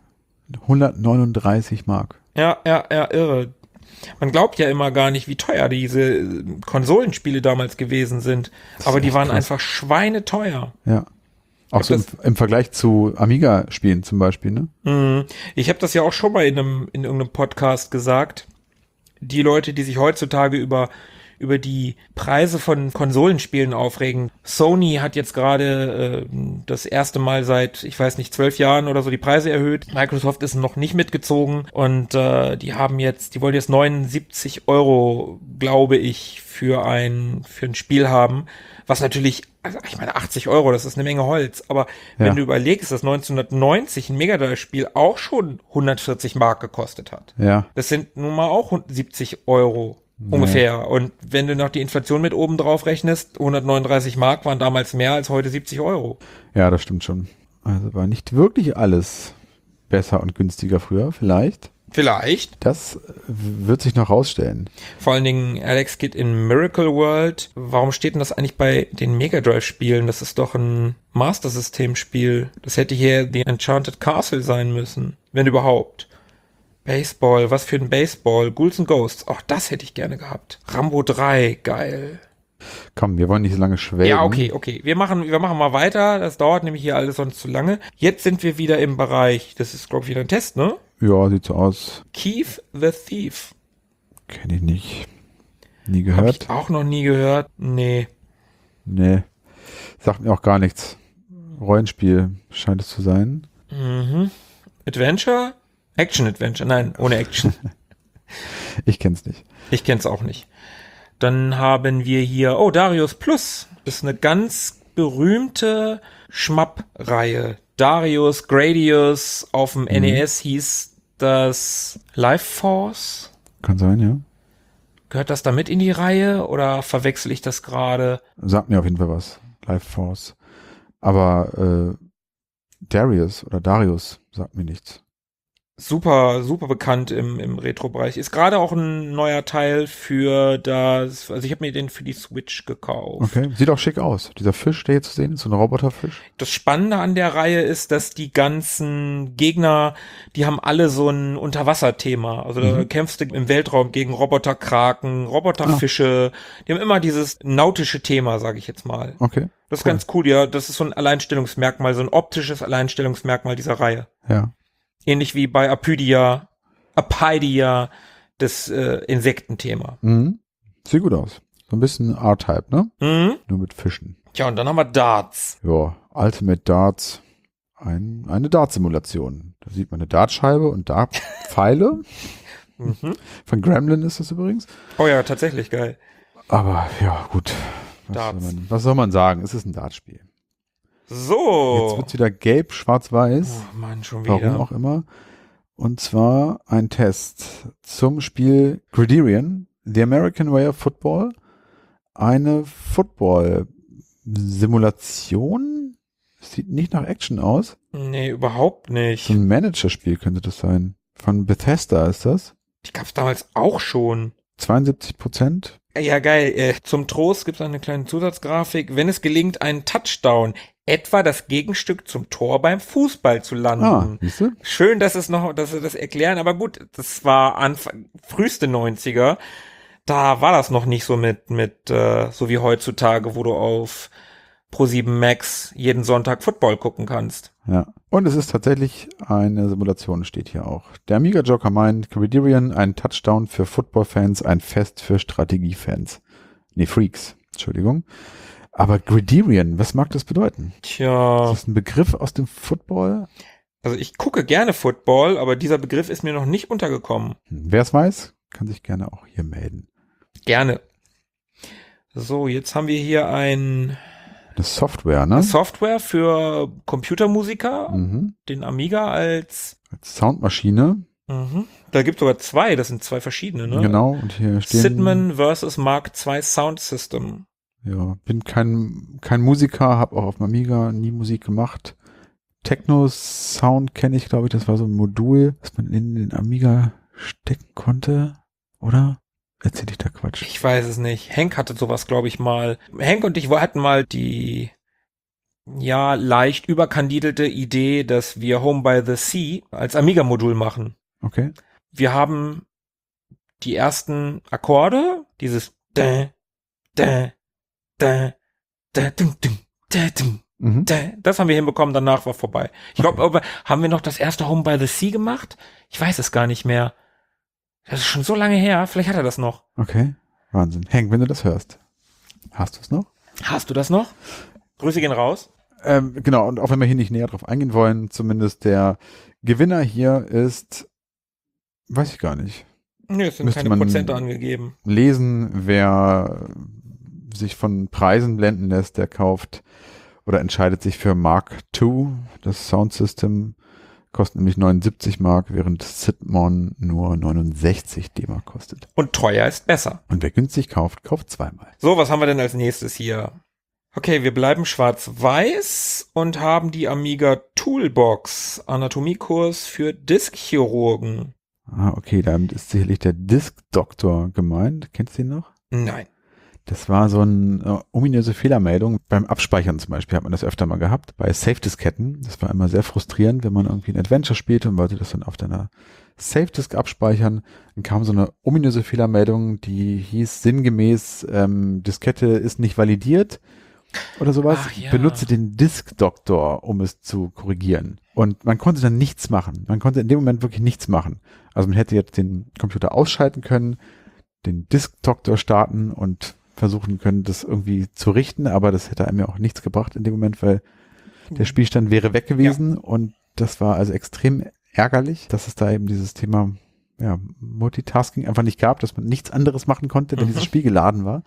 139 Mark. Ja, irre. Man glaubt ja immer gar nicht, wie teuer diese Konsolenspiele damals gewesen sind. Aber die waren einfach schweineteuer. Ja. Auch so im Vergleich zu Amiga-Spielen zum Beispiel, ne? Ich habe das ja auch schon mal in irgendeinem Podcast gesagt. Die Leute, die sich heutzutage über die Preise von Konsolenspielen aufregen. Sony hat jetzt gerade das erste Mal seit, ich weiß nicht, 12 Jahren oder so die Preise erhöht. Microsoft ist noch nicht mitgezogen und die wollen jetzt 79 €, glaube ich, für ein Spiel haben. Was natürlich, also ich meine 80 €, das ist eine Menge Holz. Aber wenn du überlegst, dass 1990 ein Mega Drive-Spiel auch schon 140 Mark gekostet hat. Ja. Das sind nun mal auch 70 € ungefähr. Und wenn du noch die Inflation mit oben drauf rechnest, 139 Mark waren damals mehr als heute 70 €. Ja, das stimmt schon. Also war nicht wirklich alles besser und günstiger früher, vielleicht. Vielleicht. Das wird sich noch rausstellen. Vor allen Dingen Alex Kidd in Miracle World. Warum steht denn das eigentlich bei den Mega Drive Spielen? Das ist doch ein Master System Spiel. Das hätte hier The Enchanted Castle sein müssen. Wenn überhaupt. Baseball, was für ein Baseball. Ghouls and Ghosts, auch das hätte ich gerne gehabt. Rambo 3, geil. Komm, wir wollen nicht so lange schwelgen. Ja, okay. Wir machen mal weiter. Das dauert nämlich hier alles sonst zu lange. Jetzt sind wir wieder im Bereich, das ist, glaube ich, wieder ein Test, ne? Ja, sieht so aus. Keith the Thief. Kenne ich nicht. Nie gehört. Hab ich auch noch nie gehört. Nee. Sagt mir auch gar nichts. Rollenspiel scheint es zu sein. Adventure? Action-Adventure. Nein, ohne Action. Ich kenn's nicht. Ich kenn's auch nicht. Dann haben wir hier, Darius Plus. Das ist eine ganz berühmte Schmapp-Reihe. Darius, Gradius, auf dem NES hieß das Life Force. Kann sein, ja. Gehört das da mit in die Reihe oder verwechsel ich das gerade? Sagt mir auf jeden Fall was. Life Force. Aber Darius oder Darius, sagt mir nichts. Super, super bekannt im Retro-Bereich. Ist gerade auch ein neuer Teil für das, also ich habe mir den für die Switch gekauft. Okay, sieht auch schick aus. Dieser Fisch, der hier zu sehen ist, so ein Roboterfisch. Das Spannende an der Reihe ist, dass die ganzen Gegner, die haben alle so ein Unterwasserthema. Also da kämpfst du im Weltraum gegen Roboterkraken, Roboterfische. Die haben immer dieses nautische Thema, sage ich jetzt mal. Okay. Das ist ganz cool, ja. Das ist so ein Alleinstellungsmerkmal, so ein optisches Alleinstellungsmerkmal dieser Reihe. Ja. Ähnlich wie bei Apydia, das Insektenthema. Mhm. Sieht gut aus. So ein bisschen R-Type, ne? Mhm. Nur mit Fischen. Tja, und dann haben wir Darts. Ja, Ultimate Darts. Eine Dart-Simulation. Da sieht man eine Dartscheibe und Dartpfeile. Von Gremlin ist das übrigens. Oh ja, tatsächlich geil. Aber ja, gut. Was soll man sagen? Es ist ein Dartspiel. So. Jetzt wird's wieder gelb, schwarz-weiß. Oh Mann, schon wieder. Warum auch immer. Und zwar ein Test zum Spiel Griderian, The American Way of Football. Eine Football-Simulation. Sieht nicht nach Action aus. Nee, überhaupt nicht. So ein Managerspiel könnte das sein. Von Bethesda ist das. Die gab's damals auch schon. 72%. Ja, geil. Zum Trost gibt's eine kleine Zusatzgrafik. Wenn es gelingt, einen Touchdown, etwa das Gegenstück zum Tor beim Fußball zu landen. Siehst du? Schön, dass sie das erklären, aber gut, das war früheste 90er. Da war das noch nicht so mit so wie heutzutage, wo du auf Pro7 Max jeden Sonntag Football gucken kannst. Ja. Und es ist tatsächlich eine Simulation, steht hier auch. Der Amiga Joker meint, Griderian, ein Touchdown für Football-Fans, ein Fest für Strategie-Fans. Nee, Freaks, Entschuldigung. Aber Griderian, was mag das bedeuten? Tja. Ist das ein Begriff aus dem Football? Also ich gucke gerne Football, aber dieser Begriff ist mir noch nicht untergekommen. Wer es weiß, kann sich gerne auch hier melden. Gerne. So, jetzt haben wir hier eine Software, ne? Software für Computermusiker, den Amiga als Soundmaschine. Da gibt es sogar zwei, das sind zwei verschiedene, ne? Genau, und hier stehen Sidman vs. Mark II Sound System. Ja, bin kein Musiker, habe auch auf dem Amiga nie Musik gemacht. Techno-Sound kenne ich, glaube ich, das war so ein Modul, das man in den Amiga stecken konnte, oder? Erzähl ich da Quatsch? Ich weiß es nicht. Henk hatte sowas, glaube ich, mal. Henk und ich hatten mal die leicht überkandidelte Idee, dass wir Home by the Sea als Amiga-Modul machen. Okay. Wir haben die ersten Akkorde, dieses das haben wir hinbekommen, danach war vorbei. Ich glaube, haben wir noch das erste Home by the Sea gemacht? Ich weiß es gar nicht mehr. Das ist schon so lange her, vielleicht hat er das noch. Okay, Wahnsinn. Henk, wenn du das hörst, hast du es noch? Hast du das noch? Grüße gehen raus. Genau, und auch wenn wir hier nicht näher drauf eingehen wollen, zumindest der Gewinner hier ist, weiß ich gar nicht. Nee, es sind keine Prozente angegeben. Lesen, wer sich von Preisen blenden lässt, der kauft oder entscheidet sich für Mark II, das Soundsystem. Kostet nämlich 79 Mark, während Sidmon nur 69 D-Mark kostet. Und teuer ist besser. Und wer günstig kauft, kauft zweimal. So, was haben wir denn als nächstes hier? Okay, wir bleiben schwarz-weiß und haben die Amiga Toolbox, Anatomiekurs für Diskchirurgen. Okay, damit ist sicherlich der Disk-Doktor gemeint. Kennst du den noch? Nein. Das war so eine ominöse Fehlermeldung. Beim Abspeichern zum Beispiel hat man das öfter mal gehabt. Bei Safe-Disketten. Das war immer sehr frustrierend, wenn man irgendwie ein Adventure spielte und wollte das dann auf deiner Safe-Disk abspeichern. Dann kam so eine ominöse Fehlermeldung, die hieß sinngemäß, Diskette ist nicht validiert oder sowas. Ach, ja. Benutze den Disk-Doktor, um es zu korrigieren. Und man konnte dann nichts machen. Man konnte in dem Moment wirklich nichts machen. Also man hätte jetzt den Computer ausschalten können, den Disk-Doktor starten und versuchen können, das irgendwie zu richten, aber das hätte einem ja auch nichts gebracht in dem Moment, weil der Spielstand wäre weg gewesen und das war also extrem ärgerlich, dass es da eben dieses Thema Multitasking einfach nicht gab, dass man nichts anderes machen konnte, wenn dieses Spiel geladen war.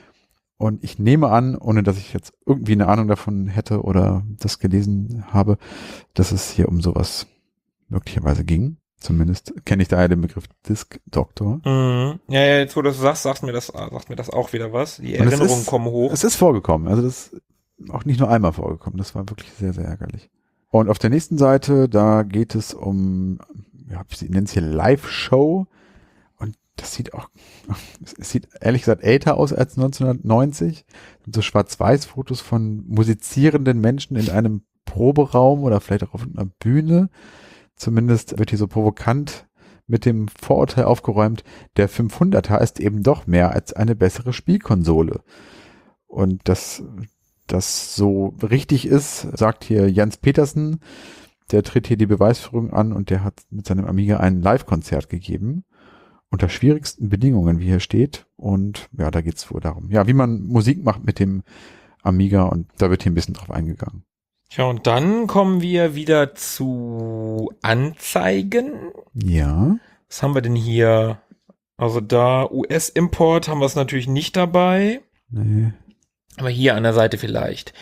Und ich nehme an, ohne dass ich jetzt irgendwie eine Ahnung davon hätte oder das gelesen habe, dass es hier um sowas möglicherweise ging. Zumindest kenne ich daher den Begriff Disk-Doktor. Mhm. Ja, jetzt wo du das sagst, sagt mir das auch wieder was. Die Erinnerungen kommen hoch. Es ist vorgekommen. Also das ist auch nicht nur einmal vorgekommen. Das war wirklich sehr, sehr ärgerlich. Und auf der nächsten Seite, da geht es um, ja, sie nennen es hier Live-Show. Und das sieht auch, es sieht ehrlich gesagt älter aus als 1990. So Schwarz-Weiß-Fotos von musizierenden Menschen in einem Proberaum oder vielleicht auch auf einer Bühne. Zumindest wird hier so provokant mit dem Vorurteil aufgeräumt, der 500er ist eben doch mehr als eine bessere Spielkonsole. Und dass das so richtig ist, sagt hier Jens Petersen, der tritt hier die Beweisführung an und der hat mit seinem Amiga ein Live-Konzert gegeben. Unter schwierigsten Bedingungen, wie hier steht. Und ja, da geht's wohl darum, ja, wie man Musik macht mit dem Amiga und da wird hier ein bisschen drauf eingegangen. Ja, und dann kommen wir wieder zu Anzeigen. Ja. Was haben wir denn hier? Also da US-Import haben wir es natürlich nicht dabei. Nee. Aber hier an der Seite vielleicht.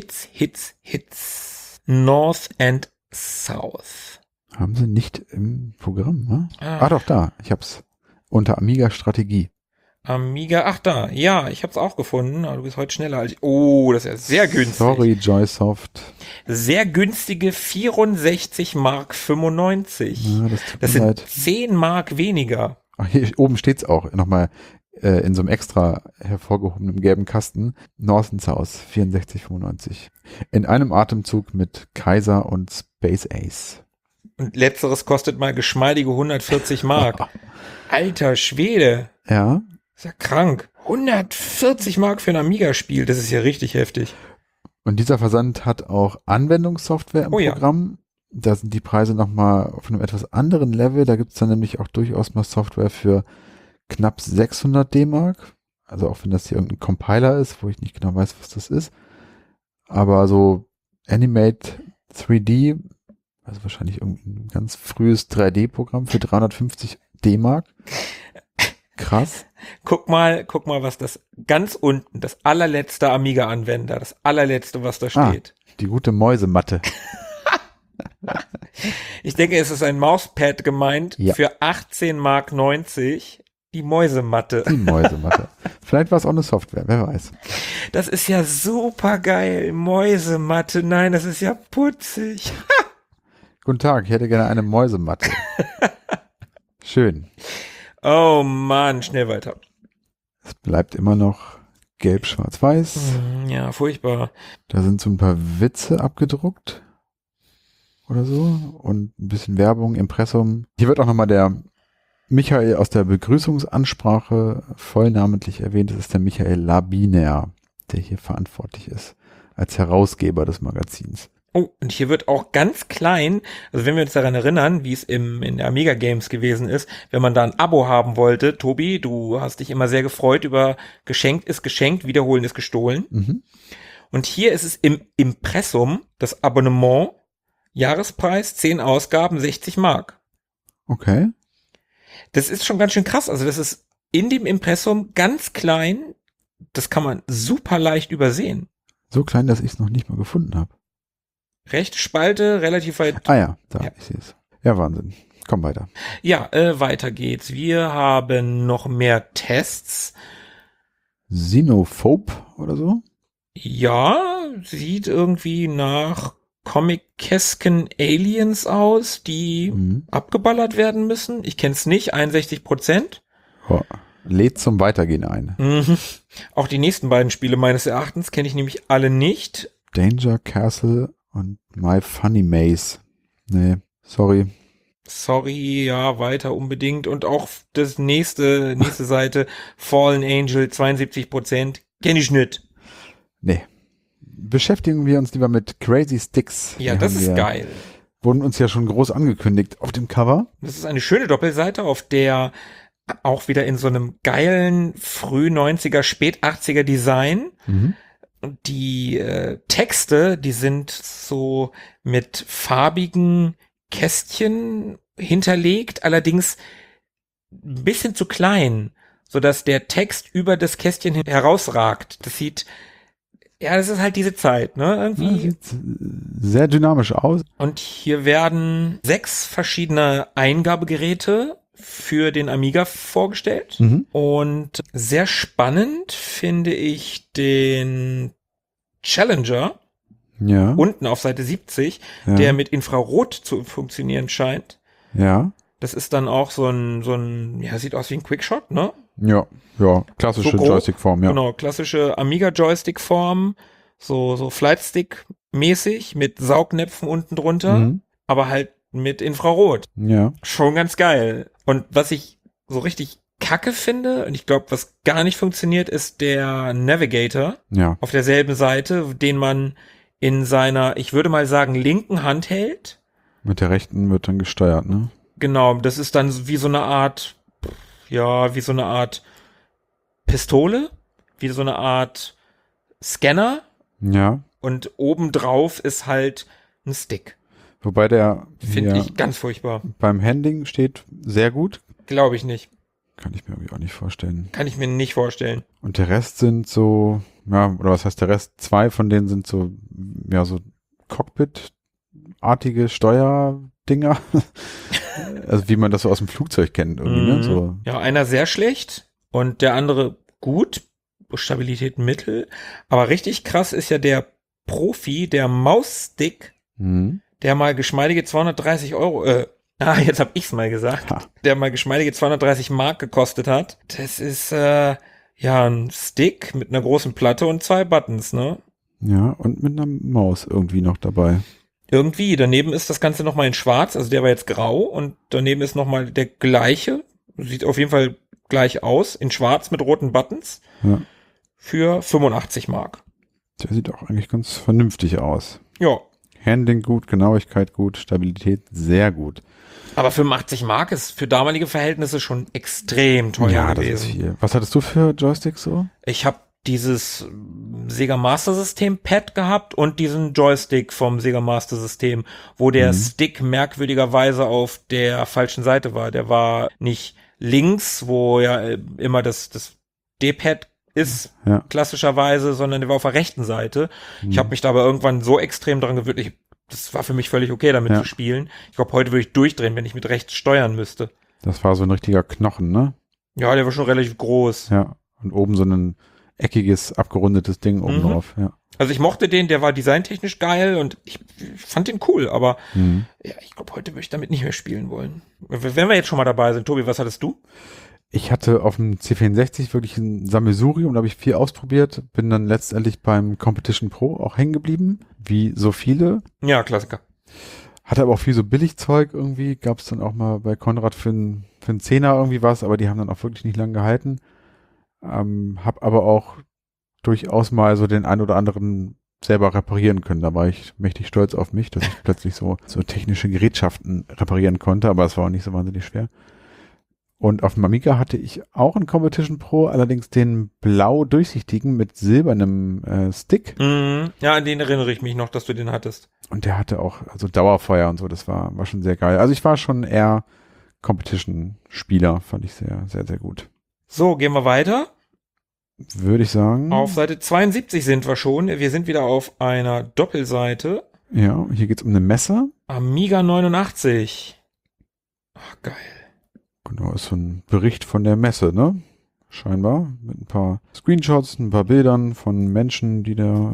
Hits. North and South. Haben sie nicht im Programm, ne? Doch, da. Ich hab's. Unter Amiga Strategie. Amiga, ach da. Ja, ich hab's auch gefunden. Aber du bist heute schneller als ich. Oh, das ist ja sehr günstig. Sorry, Joysoft. Sehr günstige 64 Mark 95. Ja, das sind 10 Mark weniger. Ach, hier oben steht's auch nochmal in so einem extra hervorgehobenen gelben Kasten. North and South 64,95. In einem Atemzug mit Kaiser und Space Ace. Und letzteres kostet mal geschmeidige 140 Mark. Alter Schwede. Ja. Ist ja krank. 140 Mark für ein Amiga-Spiel, das ist ja richtig heftig. Und dieser Versand hat auch Anwendungssoftware im Programm. Ja. Da sind die Preise nochmal auf einem etwas anderen Level. Da gibt es dann nämlich auch durchaus mal Software für knapp 600 D-Mark. Also auch wenn das hier irgendein Compiler ist, wo ich nicht genau weiß, was das ist. Aber so Animate 3D, also wahrscheinlich irgendein ganz frühes 3D-Programm für 350 D-Mark. Krass. Guck mal, was das ganz unten, das allerletzte Amiga-Anwender, das allerletzte, was da steht. Die gute Mäusematte. Ich denke, es ist ein Mauspad gemeint für 18 Mark 90. Die Mäusematte. Die Mäusematte. Vielleicht war es auch eine Software, wer weiß. Das ist ja super geil. Mäusematte. Nein, das ist ja putzig. Guten Tag, ich hätte gerne eine Mäusematte. Schön. Oh Mann, schnell weiter. Es bleibt immer noch gelb, schwarz, weiß. Ja, furchtbar. Da sind so ein paar Witze abgedruckt. Oder so. Und ein bisschen Werbung, Impressum. Hier wird auch nochmal der Michael aus der Begrüßungsansprache vollnamentlich erwähnt. Das ist der Michael Labiner, der hier verantwortlich ist. Als Herausgeber des Magazins. Oh, und hier wird auch ganz klein, also wenn wir uns daran erinnern, wie es in der Amiga Games gewesen ist, wenn man da ein Abo haben wollte, Tobi, du hast dich immer sehr gefreut über geschenkt ist geschenkt, wiederholen ist gestohlen. Mhm. Und hier ist es im Impressum, das Abonnement, Jahrespreis, 10 Ausgaben, 60 Mark. Okay. Das ist schon ganz schön krass, also das ist in dem Impressum ganz klein, das kann man super leicht übersehen. So klein, dass ich es noch nicht mal gefunden habe. Rechte Spalte, relativ weit. Ah ja, da, ich sehe es. Ja, Wahnsinn. Komm weiter. Ja, weiter geht's. Wir haben noch mehr Tests. Xenophobe oder so? Ja, sieht irgendwie nach Comic-esken Aliens aus, die abgeballert werden müssen. Ich kenn's nicht, 61%. Oh, lädt zum Weitergehen ein. Mhm. Auch die nächsten beiden Spiele meines Erachtens kenne ich nämlich alle nicht. Danger Castle und My Funny Maze. Nee, sorry. Sorry, ja, weiter unbedingt. Und auch das nächste Seite, Fallen Angel, 72%. Kenn ich nicht. Nee. Beschäftigen wir uns lieber mit Crazy Sticks. Ja, das ist geil. Wurden uns ja schon groß angekündigt auf dem Cover. Das ist eine schöne Doppelseite, auf der auch wieder in so einem geilen früh 90er, spät 80er Design. Und die Texte, die sind so mit farbigen Kästchen hinterlegt, allerdings ein bisschen zu klein, sodass der Text über das Kästchen herausragt. Das sieht, ja, das ist halt diese Zeit, ne? Irgendwie. Ja, sieht sehr dynamisch aus. Und hier werden 6 verschiedene Eingabegeräte für den Amiga vorgestellt. Und sehr spannend finde ich den Challenger. Ja. unten auf Seite 70, der mit Infrarot zu funktionieren scheint. Ja. Das ist dann auch so ein, ja, sieht aus wie ein Quickshot, ne? Ja, klassische So Joystick-Form, ja. Genau, klassische Amiga-Joystick-Form, so Flightstick-mäßig mit Saugnäpfen unten drunter, aber halt mit Infrarot. Ja. Schon ganz geil. Und was ich so richtig kacke finde, und ich glaube, was gar nicht funktioniert, ist der Navigator auf derselben Seite, den man in seiner, ich würde mal sagen, linken Hand hält. Mit der rechten wird dann gesteuert, ne? Genau, das ist dann wie so eine Art, wie so eine Art Pistole, wie so eine Art Scanner. Ja. Und obendrauf ist halt ein Stick. Wobei der finde ich ganz furchtbar. Beim Handling steht sehr gut. Glaube ich nicht. Kann ich mir irgendwie auch nicht vorstellen. Kann ich mir nicht vorstellen. Und der Rest sind so, oder was heißt der Rest? 2 von denen sind so, so Cockpit-artige Steuerdinger. Also wie man das so aus dem Flugzeug kennt irgendwie, ne? So. Ja, einer sehr schlecht und der andere gut. Stabilität mittel. Aber richtig krass ist ja der Profi, der Mausstick, der mal geschmeidige 230 Euro, jetzt hab ich's mal gesagt, der mal geschmeidige 230 Mark gekostet hat. Das ist, ein Stick mit einer großen Platte und 2 Buttons, ne? Ja, und mit einer Maus irgendwie noch dabei. Irgendwie, daneben ist das Ganze nochmal in schwarz, also der war jetzt grau und daneben ist nochmal der gleiche, sieht auf jeden Fall gleich aus, in schwarz mit roten Buttons, für 85 Mark. Der sieht auch eigentlich ganz vernünftig aus. Ja. Handling gut, Genauigkeit gut, Stabilität sehr gut. Aber 85 Mark ist für damalige Verhältnisse schon extrem teuer gewesen. Das ist viel. Was hattest du für Joysticks so? Ich habe dieses Sega Master System Pad gehabt und diesen Joystick vom Sega Master System, wo der Stick merkwürdigerweise auf der falschen Seite war. Der war nicht links, wo ja immer das D-Pad ist, klassischerweise, sondern der war auf der rechten Seite. Ich habe mich da aber irgendwann so extrem dran gewöhnt, das war für mich völlig okay, damit zu spielen. Ich glaube, heute würde ich durchdrehen, wenn ich mit rechts steuern müsste. Das war so ein richtiger Knochen, ne? Ja, der war schon relativ groß. Ja, und oben so ein eckiges, abgerundetes Ding oben drauf, Also ich mochte den, der war designtechnisch geil und ich fand den cool, aber ich glaube, heute würde ich damit nicht mehr spielen wollen. Wenn wir jetzt schon mal dabei sind, Tobi, was hattest du? Ich hatte auf dem C64 wirklich ein Sammelsurium, da habe ich viel ausprobiert, bin dann letztendlich beim Competition Pro auch hängen geblieben, wie so viele. Ja, Klassiker. Hatte aber auch viel so Billigzeug irgendwie, gab es dann auch mal bei Konrad für einen Zehner irgendwie was, aber die haben dann auch wirklich nicht lange gehalten. Hab aber auch durchaus mal so den ein oder anderen selber reparieren können. Da war ich mächtig stolz auf mich, dass ich plötzlich so technische Gerätschaften reparieren konnte, aber es war auch nicht so wahnsinnig schwer. Und auf dem Amiga hatte ich auch einen Competition Pro, allerdings den blau durchsichtigen mit silbernem Stick. Ja, an den erinnere ich mich noch, dass du den hattest. Und der hatte auch Dauerfeuer und so, das war schon sehr geil. Also ich war schon eher Competition-Spieler, fand ich sehr, sehr, sehr gut. So, gehen wir weiter. Würde ich sagen. Auf Seite 72 sind wir schon. Wir sind wieder auf einer Doppelseite. Ja, hier geht's um eine Messe. Amiga 89. Ach, geil. Genau, ist so ein Bericht von der Messe, ne? Scheinbar. Mit ein paar Screenshots, ein paar Bildern von Menschen, die da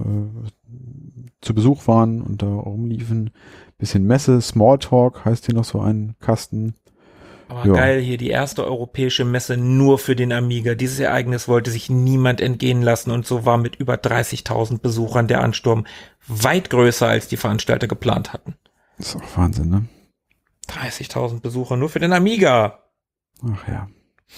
zu Besuch waren und da rumliefen. Bisschen Messe, Smalltalk heißt hier noch so ein Kasten. Aber geil, hier die erste europäische Messe nur für den Amiga. Dieses Ereignis wollte sich niemand entgehen lassen und so war mit über 30.000 Besuchern der Ansturm weit größer, als die Veranstalter geplant hatten. Das ist auch Wahnsinn, ne? 30.000 Besucher nur für den Amiga. Ach ja.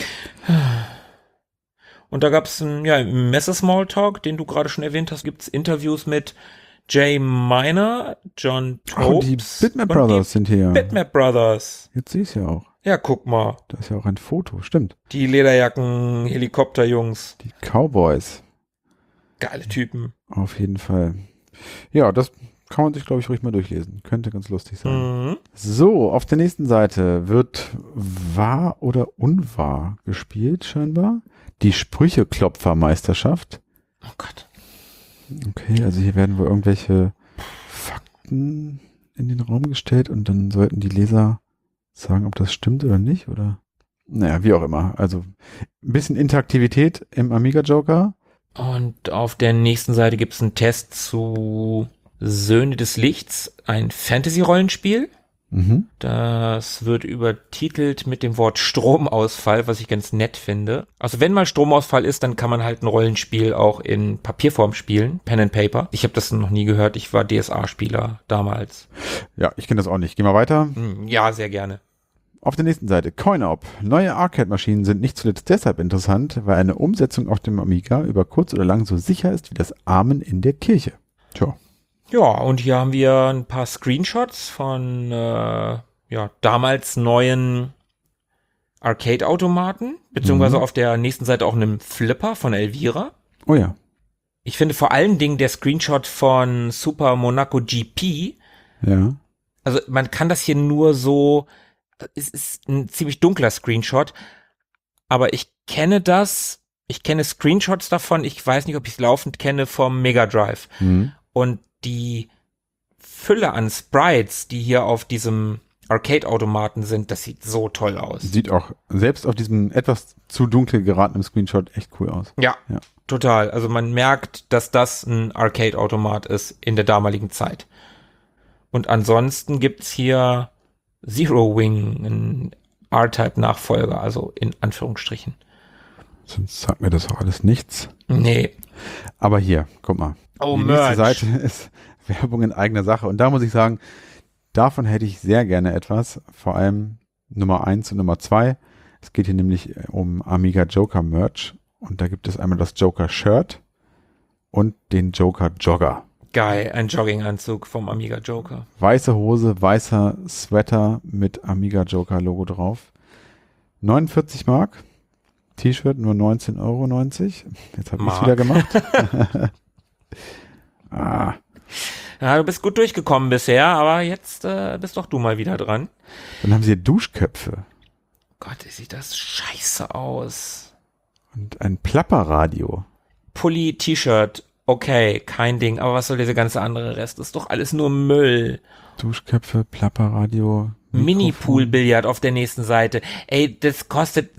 Und da gab es im Messe-Smalltalk, den du gerade schon erwähnt hast, gibt es Interviews mit Jay Miner, John Topes. Die Bitmap Brothers sind hier. Bitmap Brothers. Jetzt sehe ich es ja auch. Ja, guck mal. Da ist ja auch ein Foto, stimmt. Die Lederjacken, Helikopterjungs. Die Cowboys. Geile Typen. Auf jeden Fall. Ja, das kann man sich, glaube ich, ruhig mal durchlesen. Könnte ganz lustig sein. So, auf der nächsten Seite wird wahr oder unwahr gespielt, scheinbar. Die Sprücheklopfermeisterschaft. Oh Gott. Okay, also hier werden wohl irgendwelche Fakten in den Raum gestellt und dann sollten die Leser sagen, ob das stimmt oder nicht, oder? Naja, wie auch immer. Also ein bisschen Interaktivität im Amiga Joker. Und auf der nächsten Seite gibt es einen Test zu Söhne des Lichts, ein Fantasy-Rollenspiel. Mhm. Das wird übertitelt mit dem Wort Stromausfall, was ich ganz nett finde. Also wenn mal Stromausfall ist, dann kann man halt ein Rollenspiel auch in Papierform spielen, Pen and Paper. Ich habe das noch nie gehört, ich war DSA-Spieler damals. Ja, ich kenne das auch nicht. Gehen wir weiter. Ja, sehr gerne. Auf der nächsten Seite, CoinOp. Neue Arcade-Maschinen sind nicht zuletzt deshalb interessant, weil eine Umsetzung auf dem Amiga über kurz oder lang so sicher ist wie das Amen in der Kirche. Tja. Ja, und hier haben wir ein paar Screenshots von damals neuen Arcade-Automaten, beziehungsweise auf der nächsten Seite auch einem Flipper von Elvira. Oh ja. Ich finde vor allen Dingen der Screenshot von Super Monaco GP. Ja. Also man kann das hier nur so, es ist ein ziemlich dunkler Screenshot, aber ich kenne Screenshots davon, ich weiß nicht, ob ich es laufend kenne vom Mega Drive. Mhm. Und die Fülle an Sprites, die hier auf diesem Arcade-Automaten sind, das sieht so toll aus. Sieht auch selbst auf diesem etwas zu dunkel geratenen Screenshot echt cool aus. Ja, total. Also man merkt, dass das ein Arcade-Automat ist in der damaligen Zeit. Und ansonsten gibt's hier Zero Wing, ein R-Type-Nachfolger, also in Anführungsstrichen. Sonst sagt mir das auch alles nichts. Nee. Aber hier, guck mal. Oh, die Merch. nächste Seite ist Werbung in eigener Sache. Und da muss ich sagen, davon hätte ich sehr gerne etwas. Vor allem Nummer 1 und Nummer 2. Es geht hier nämlich um Amiga Joker Merch. Und da gibt es einmal das Joker Shirt und den Joker Jogger. Geil, ein Jogginganzug vom Amiga Joker. Weiße Hose, weißer Sweater mit Amiga Joker Logo drauf. 49 Mark. T-Shirt nur 19,90 €. Jetzt habe ich es wieder gemacht. Ja, du bist gut durchgekommen bisher, aber jetzt bist doch du mal wieder dran. Dann haben sie hier Duschköpfe. Gott, sieht das scheiße aus. Und ein Plapperradio. Pulli, T-Shirt, okay, kein Ding, aber was soll dieser ganze andere Rest? Das ist doch alles nur Müll. Duschköpfe, Plapperradio. Mini-Pool-Billard auf der nächsten Seite. Ey, das kostet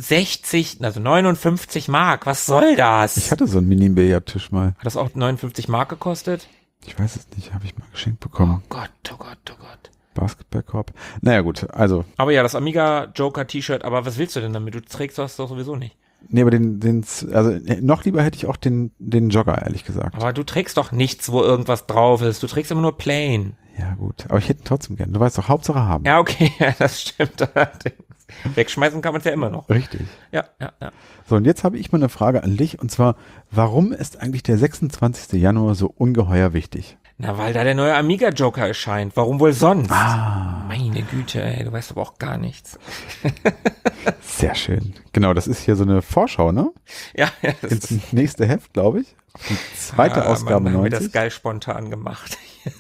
59 Mark. Was soll das? Ich hatte so einen Mini-Billardtisch mal. Hat das auch 59 Mark gekostet? Ich weiß es nicht, habe ich mal geschenkt bekommen. Oh Gott, oh Gott, oh Gott. Basketballkorb. Naja gut, also. Aber ja, das Amiga Joker T-Shirt, aber was willst du denn damit? Du trägst das doch sowieso nicht. Nee, aber noch lieber hätte ich auch den Jogger, ehrlich gesagt. Aber du trägst doch nichts, wo irgendwas drauf ist. Du trägst immer nur plain. Ja gut, aber ich hätte ihn trotzdem gern. Du weißt doch, Hauptsache haben. Ja, okay, das stimmt allerdings. Wegschmeißen kann man es ja immer noch. Richtig. Ja. So, und jetzt habe ich mal eine Frage an dich, und zwar, warum ist eigentlich der 26. Januar so ungeheuer wichtig? Na, weil da der neue Amiga Joker erscheint. Warum wohl sonst? Ah. Meine Güte, ey, du weißt aber auch gar nichts. Sehr schön. Genau, das ist hier so eine Vorschau, ne? Ja. Ins nächste Heft, glaube ich. Die zweite Ausgabe Mann, 90. haben wir das geil spontan gemacht.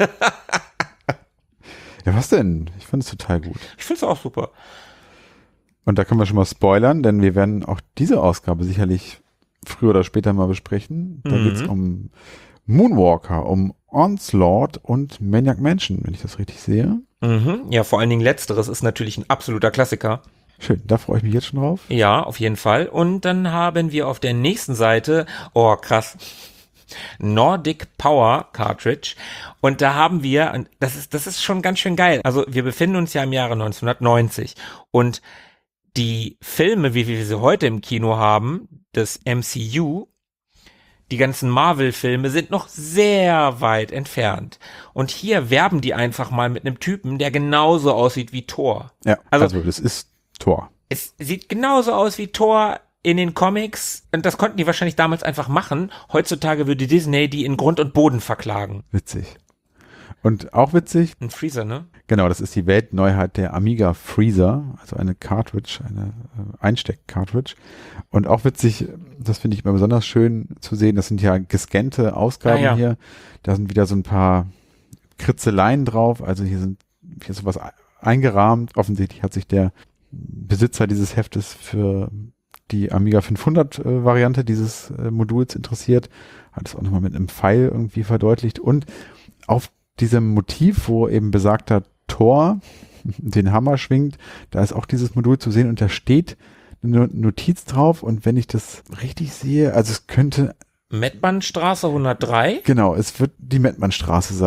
Ja, was denn? Ich finde es total gut. Ich finde es auch super. Und da können wir schon mal spoilern, denn wir werden auch diese Ausgabe sicherlich früher oder später mal besprechen. Da geht es um Moonwalker, um Onslaught und Maniac Mansion, wenn ich das richtig sehe. Ja, vor allen Dingen letzteres ist natürlich ein absoluter Klassiker. Schön, da freue ich mich jetzt schon drauf. Ja, auf jeden Fall. Und dann haben wir auf der nächsten Seite, oh krass, Nordic Power Cartridge. Und da haben wir, und das ist schon ganz schön geil. Also wir befinden uns ja im Jahre 1990 und die Filme, wie wir sie heute im Kino haben, das MCU, die ganzen Marvel-Filme sind noch sehr weit entfernt. Und hier werben die einfach mal mit einem Typen, der genauso aussieht wie Thor. Ja, also das ist Thor. Es sieht genauso aus wie Thor in den Comics. Und das konnten die wahrscheinlich damals einfach machen. Heutzutage würde Disney die in Grund und Boden verklagen. Witzig. Und auch witzig. Ein Freezer, ne? Genau, das ist die Weltneuheit der Amiga Freezer, also eine Cartridge, eine Einsteck-Cartridge. Und auch witzig, das finde ich immer besonders schön zu sehen, das sind ja gescannte Ausgaben hier. Da sind wieder so ein paar Kritzeleien drauf, also hier ist sowas eingerahmt. Offensichtlich hat sich der Besitzer dieses Heftes für die Amiga 500 Variante dieses Moduls interessiert, hat es auch nochmal mit einem Pfeil irgendwie verdeutlicht und auf diesem Motiv, wo eben besagter Thor den Hammer schwingt, da ist auch dieses Modul zu sehen und da steht eine Notiz drauf und wenn ich das richtig sehe, also es könnte Mettmannstraße 103? Genau, es wird die Mettmannstraße sein.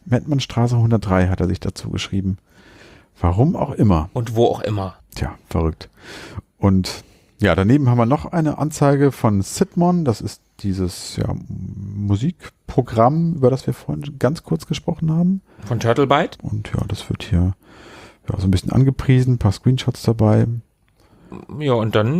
Mettmannstraße 103 hat er sich dazu geschrieben. Warum auch immer. Und wo auch immer. Tja, verrückt. Und ja, daneben haben wir noch eine Anzeige von Sidmon. Das ist dieses Musikprogramm, über das wir vorhin ganz kurz gesprochen haben. Von Turtlebyte. Und ja, das wird hier so ein bisschen angepriesen, ein paar Screenshots dabei. Ja, und dann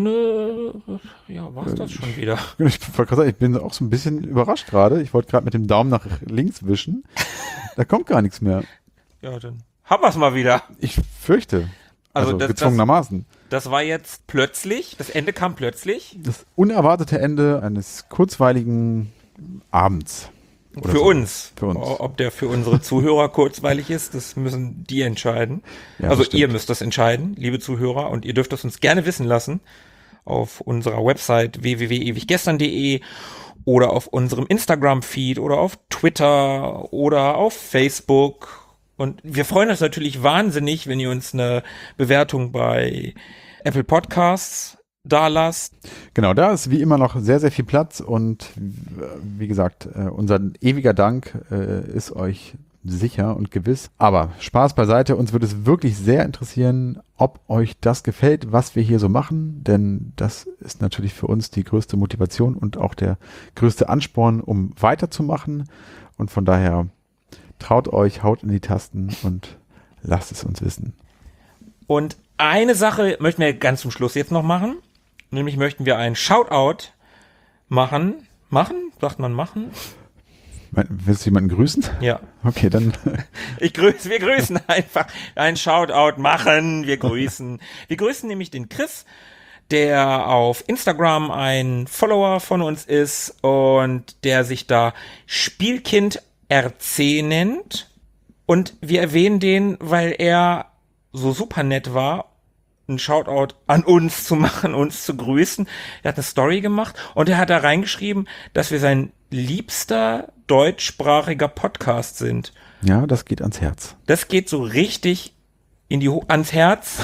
war's das schon wieder. Ich wollte gerade sagen, ich bin auch so ein bisschen überrascht gerade. Ich wollte gerade mit dem Daumen nach links wischen. Da kommt gar nichts mehr. Ja, dann haben wir's mal wieder. Ich fürchte. Also gezwungenermaßen. Das war jetzt plötzlich, das Ende kam plötzlich. Das unerwartete Ende eines kurzweiligen Abends. Für uns. Für uns. Ob der für unsere Zuhörer kurzweilig ist, das müssen die entscheiden. Ja, also ihr müsst das entscheiden, liebe Zuhörer, und ihr dürft es uns gerne wissen lassen auf unserer Website www.ewiggestern.de oder auf unserem Instagram-Feed oder auf Twitter oder auf Facebook. Und wir freuen uns natürlich wahnsinnig, wenn ihr uns eine Bewertung bei Apple Podcasts da lasst. Genau, da ist wie immer noch sehr, sehr viel Platz und wie gesagt, unser ewiger Dank ist euch sicher und gewiss. Aber Spaß beiseite, uns würde es wirklich sehr interessieren, ob euch das gefällt, was wir hier so machen, denn das ist natürlich für uns die größte Motivation und auch der größte Ansporn, um weiterzumachen, und von daher traut euch, haut in die Tasten und lasst es uns wissen. Und eine Sache möchten wir ganz zum Schluss jetzt noch machen. Nämlich möchten wir einen Shoutout machen? Sagt man machen? Willst du jemanden grüßen? Ja. Okay, dann. Wir grüßen einfach. Einen Shoutout machen. Wir grüßen nämlich den Chris, der auf Instagram ein Follower von uns ist und der sich da Spielkind RC nennt. Und wir erwähnen den, weil er so super nett war, einen Shoutout an uns zu machen, uns zu grüßen. Er hat eine Story gemacht und er hat da reingeschrieben, dass wir sein liebster deutschsprachiger Podcast sind. Ja, das geht ans Herz. Das geht so richtig ans Herz.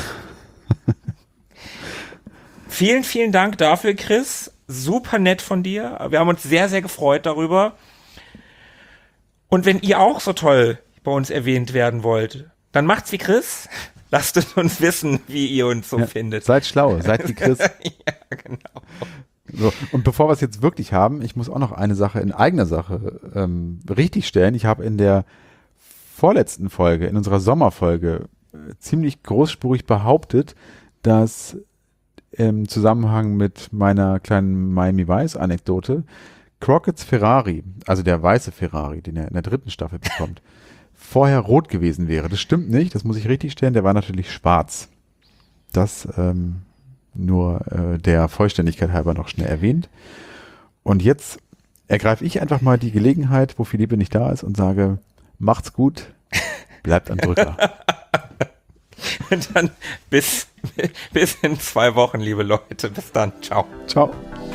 Vielen, vielen Dank dafür, Chris. Super nett von dir. Wir haben uns sehr, sehr gefreut darüber. Und wenn ihr auch so toll bei uns erwähnt werden wollt, dann macht's wie Chris. Lasst es uns wissen, wie ihr uns so findet. Seid schlau, seid wie Chris. Ja, genau. So, und bevor wir es jetzt wirklich haben, ich muss auch noch eine Sache in eigener Sache richtig stellen. Ich habe in der vorletzten Folge, in unserer Sommerfolge, ziemlich großspurig behauptet, dass im Zusammenhang mit meiner kleinen Miami Vice-Anekdote Crockett's Ferrari, also der weiße Ferrari, den er in der 3. Staffel bekommt, vorher rot gewesen wäre. Das stimmt nicht, das muss ich richtig stellen, der war natürlich schwarz. Das nur der Vollständigkeit halber noch schnell erwähnt. Und jetzt ergreife ich einfach mal die Gelegenheit, wo Philippe nicht da ist, und sage, macht's gut, bleibt am Drücker. Und dann bis in 2 Wochen, liebe Leute. Bis dann. Ciao. Ciao.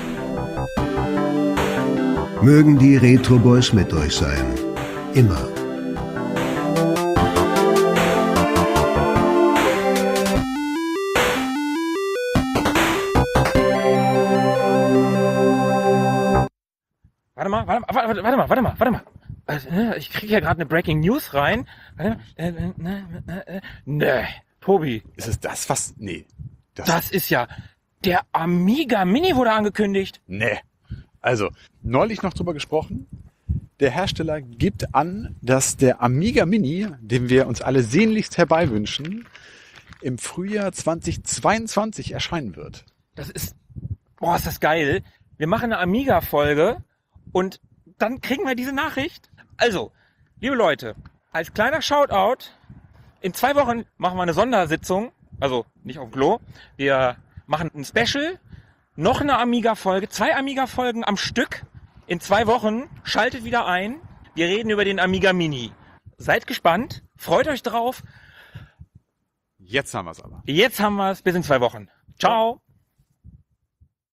Mögen die Retro Boys mit euch sein. Immer. Warte mal. Ich kriege ja gerade eine Breaking News rein. Tobi. Ist es das, was? Nee. Das ist ja, der Amiga Mini wurde angekündigt. Nee. Also, neulich noch drüber gesprochen. Der Hersteller gibt an, dass der Amiga Mini, den wir uns alle sehnlichst herbeiwünschen, im Frühjahr 2022 erscheinen wird. Ist das geil. Wir machen eine Amiga-Folge und dann kriegen wir diese Nachricht. Also, liebe Leute, als kleiner Shoutout, in 2 Wochen machen wir eine Sondersitzung, also nicht auf dem Klo. Wir machen ein Special, noch eine Amiga-Folge, 2 Amiga-Folgen am Stück. In 2 Wochen, schaltet wieder ein. Wir reden über den Amiga Mini. Seid gespannt, freut euch drauf. Jetzt haben wir es aber. Jetzt haben wir es, bis in 2 Wochen. Ciao.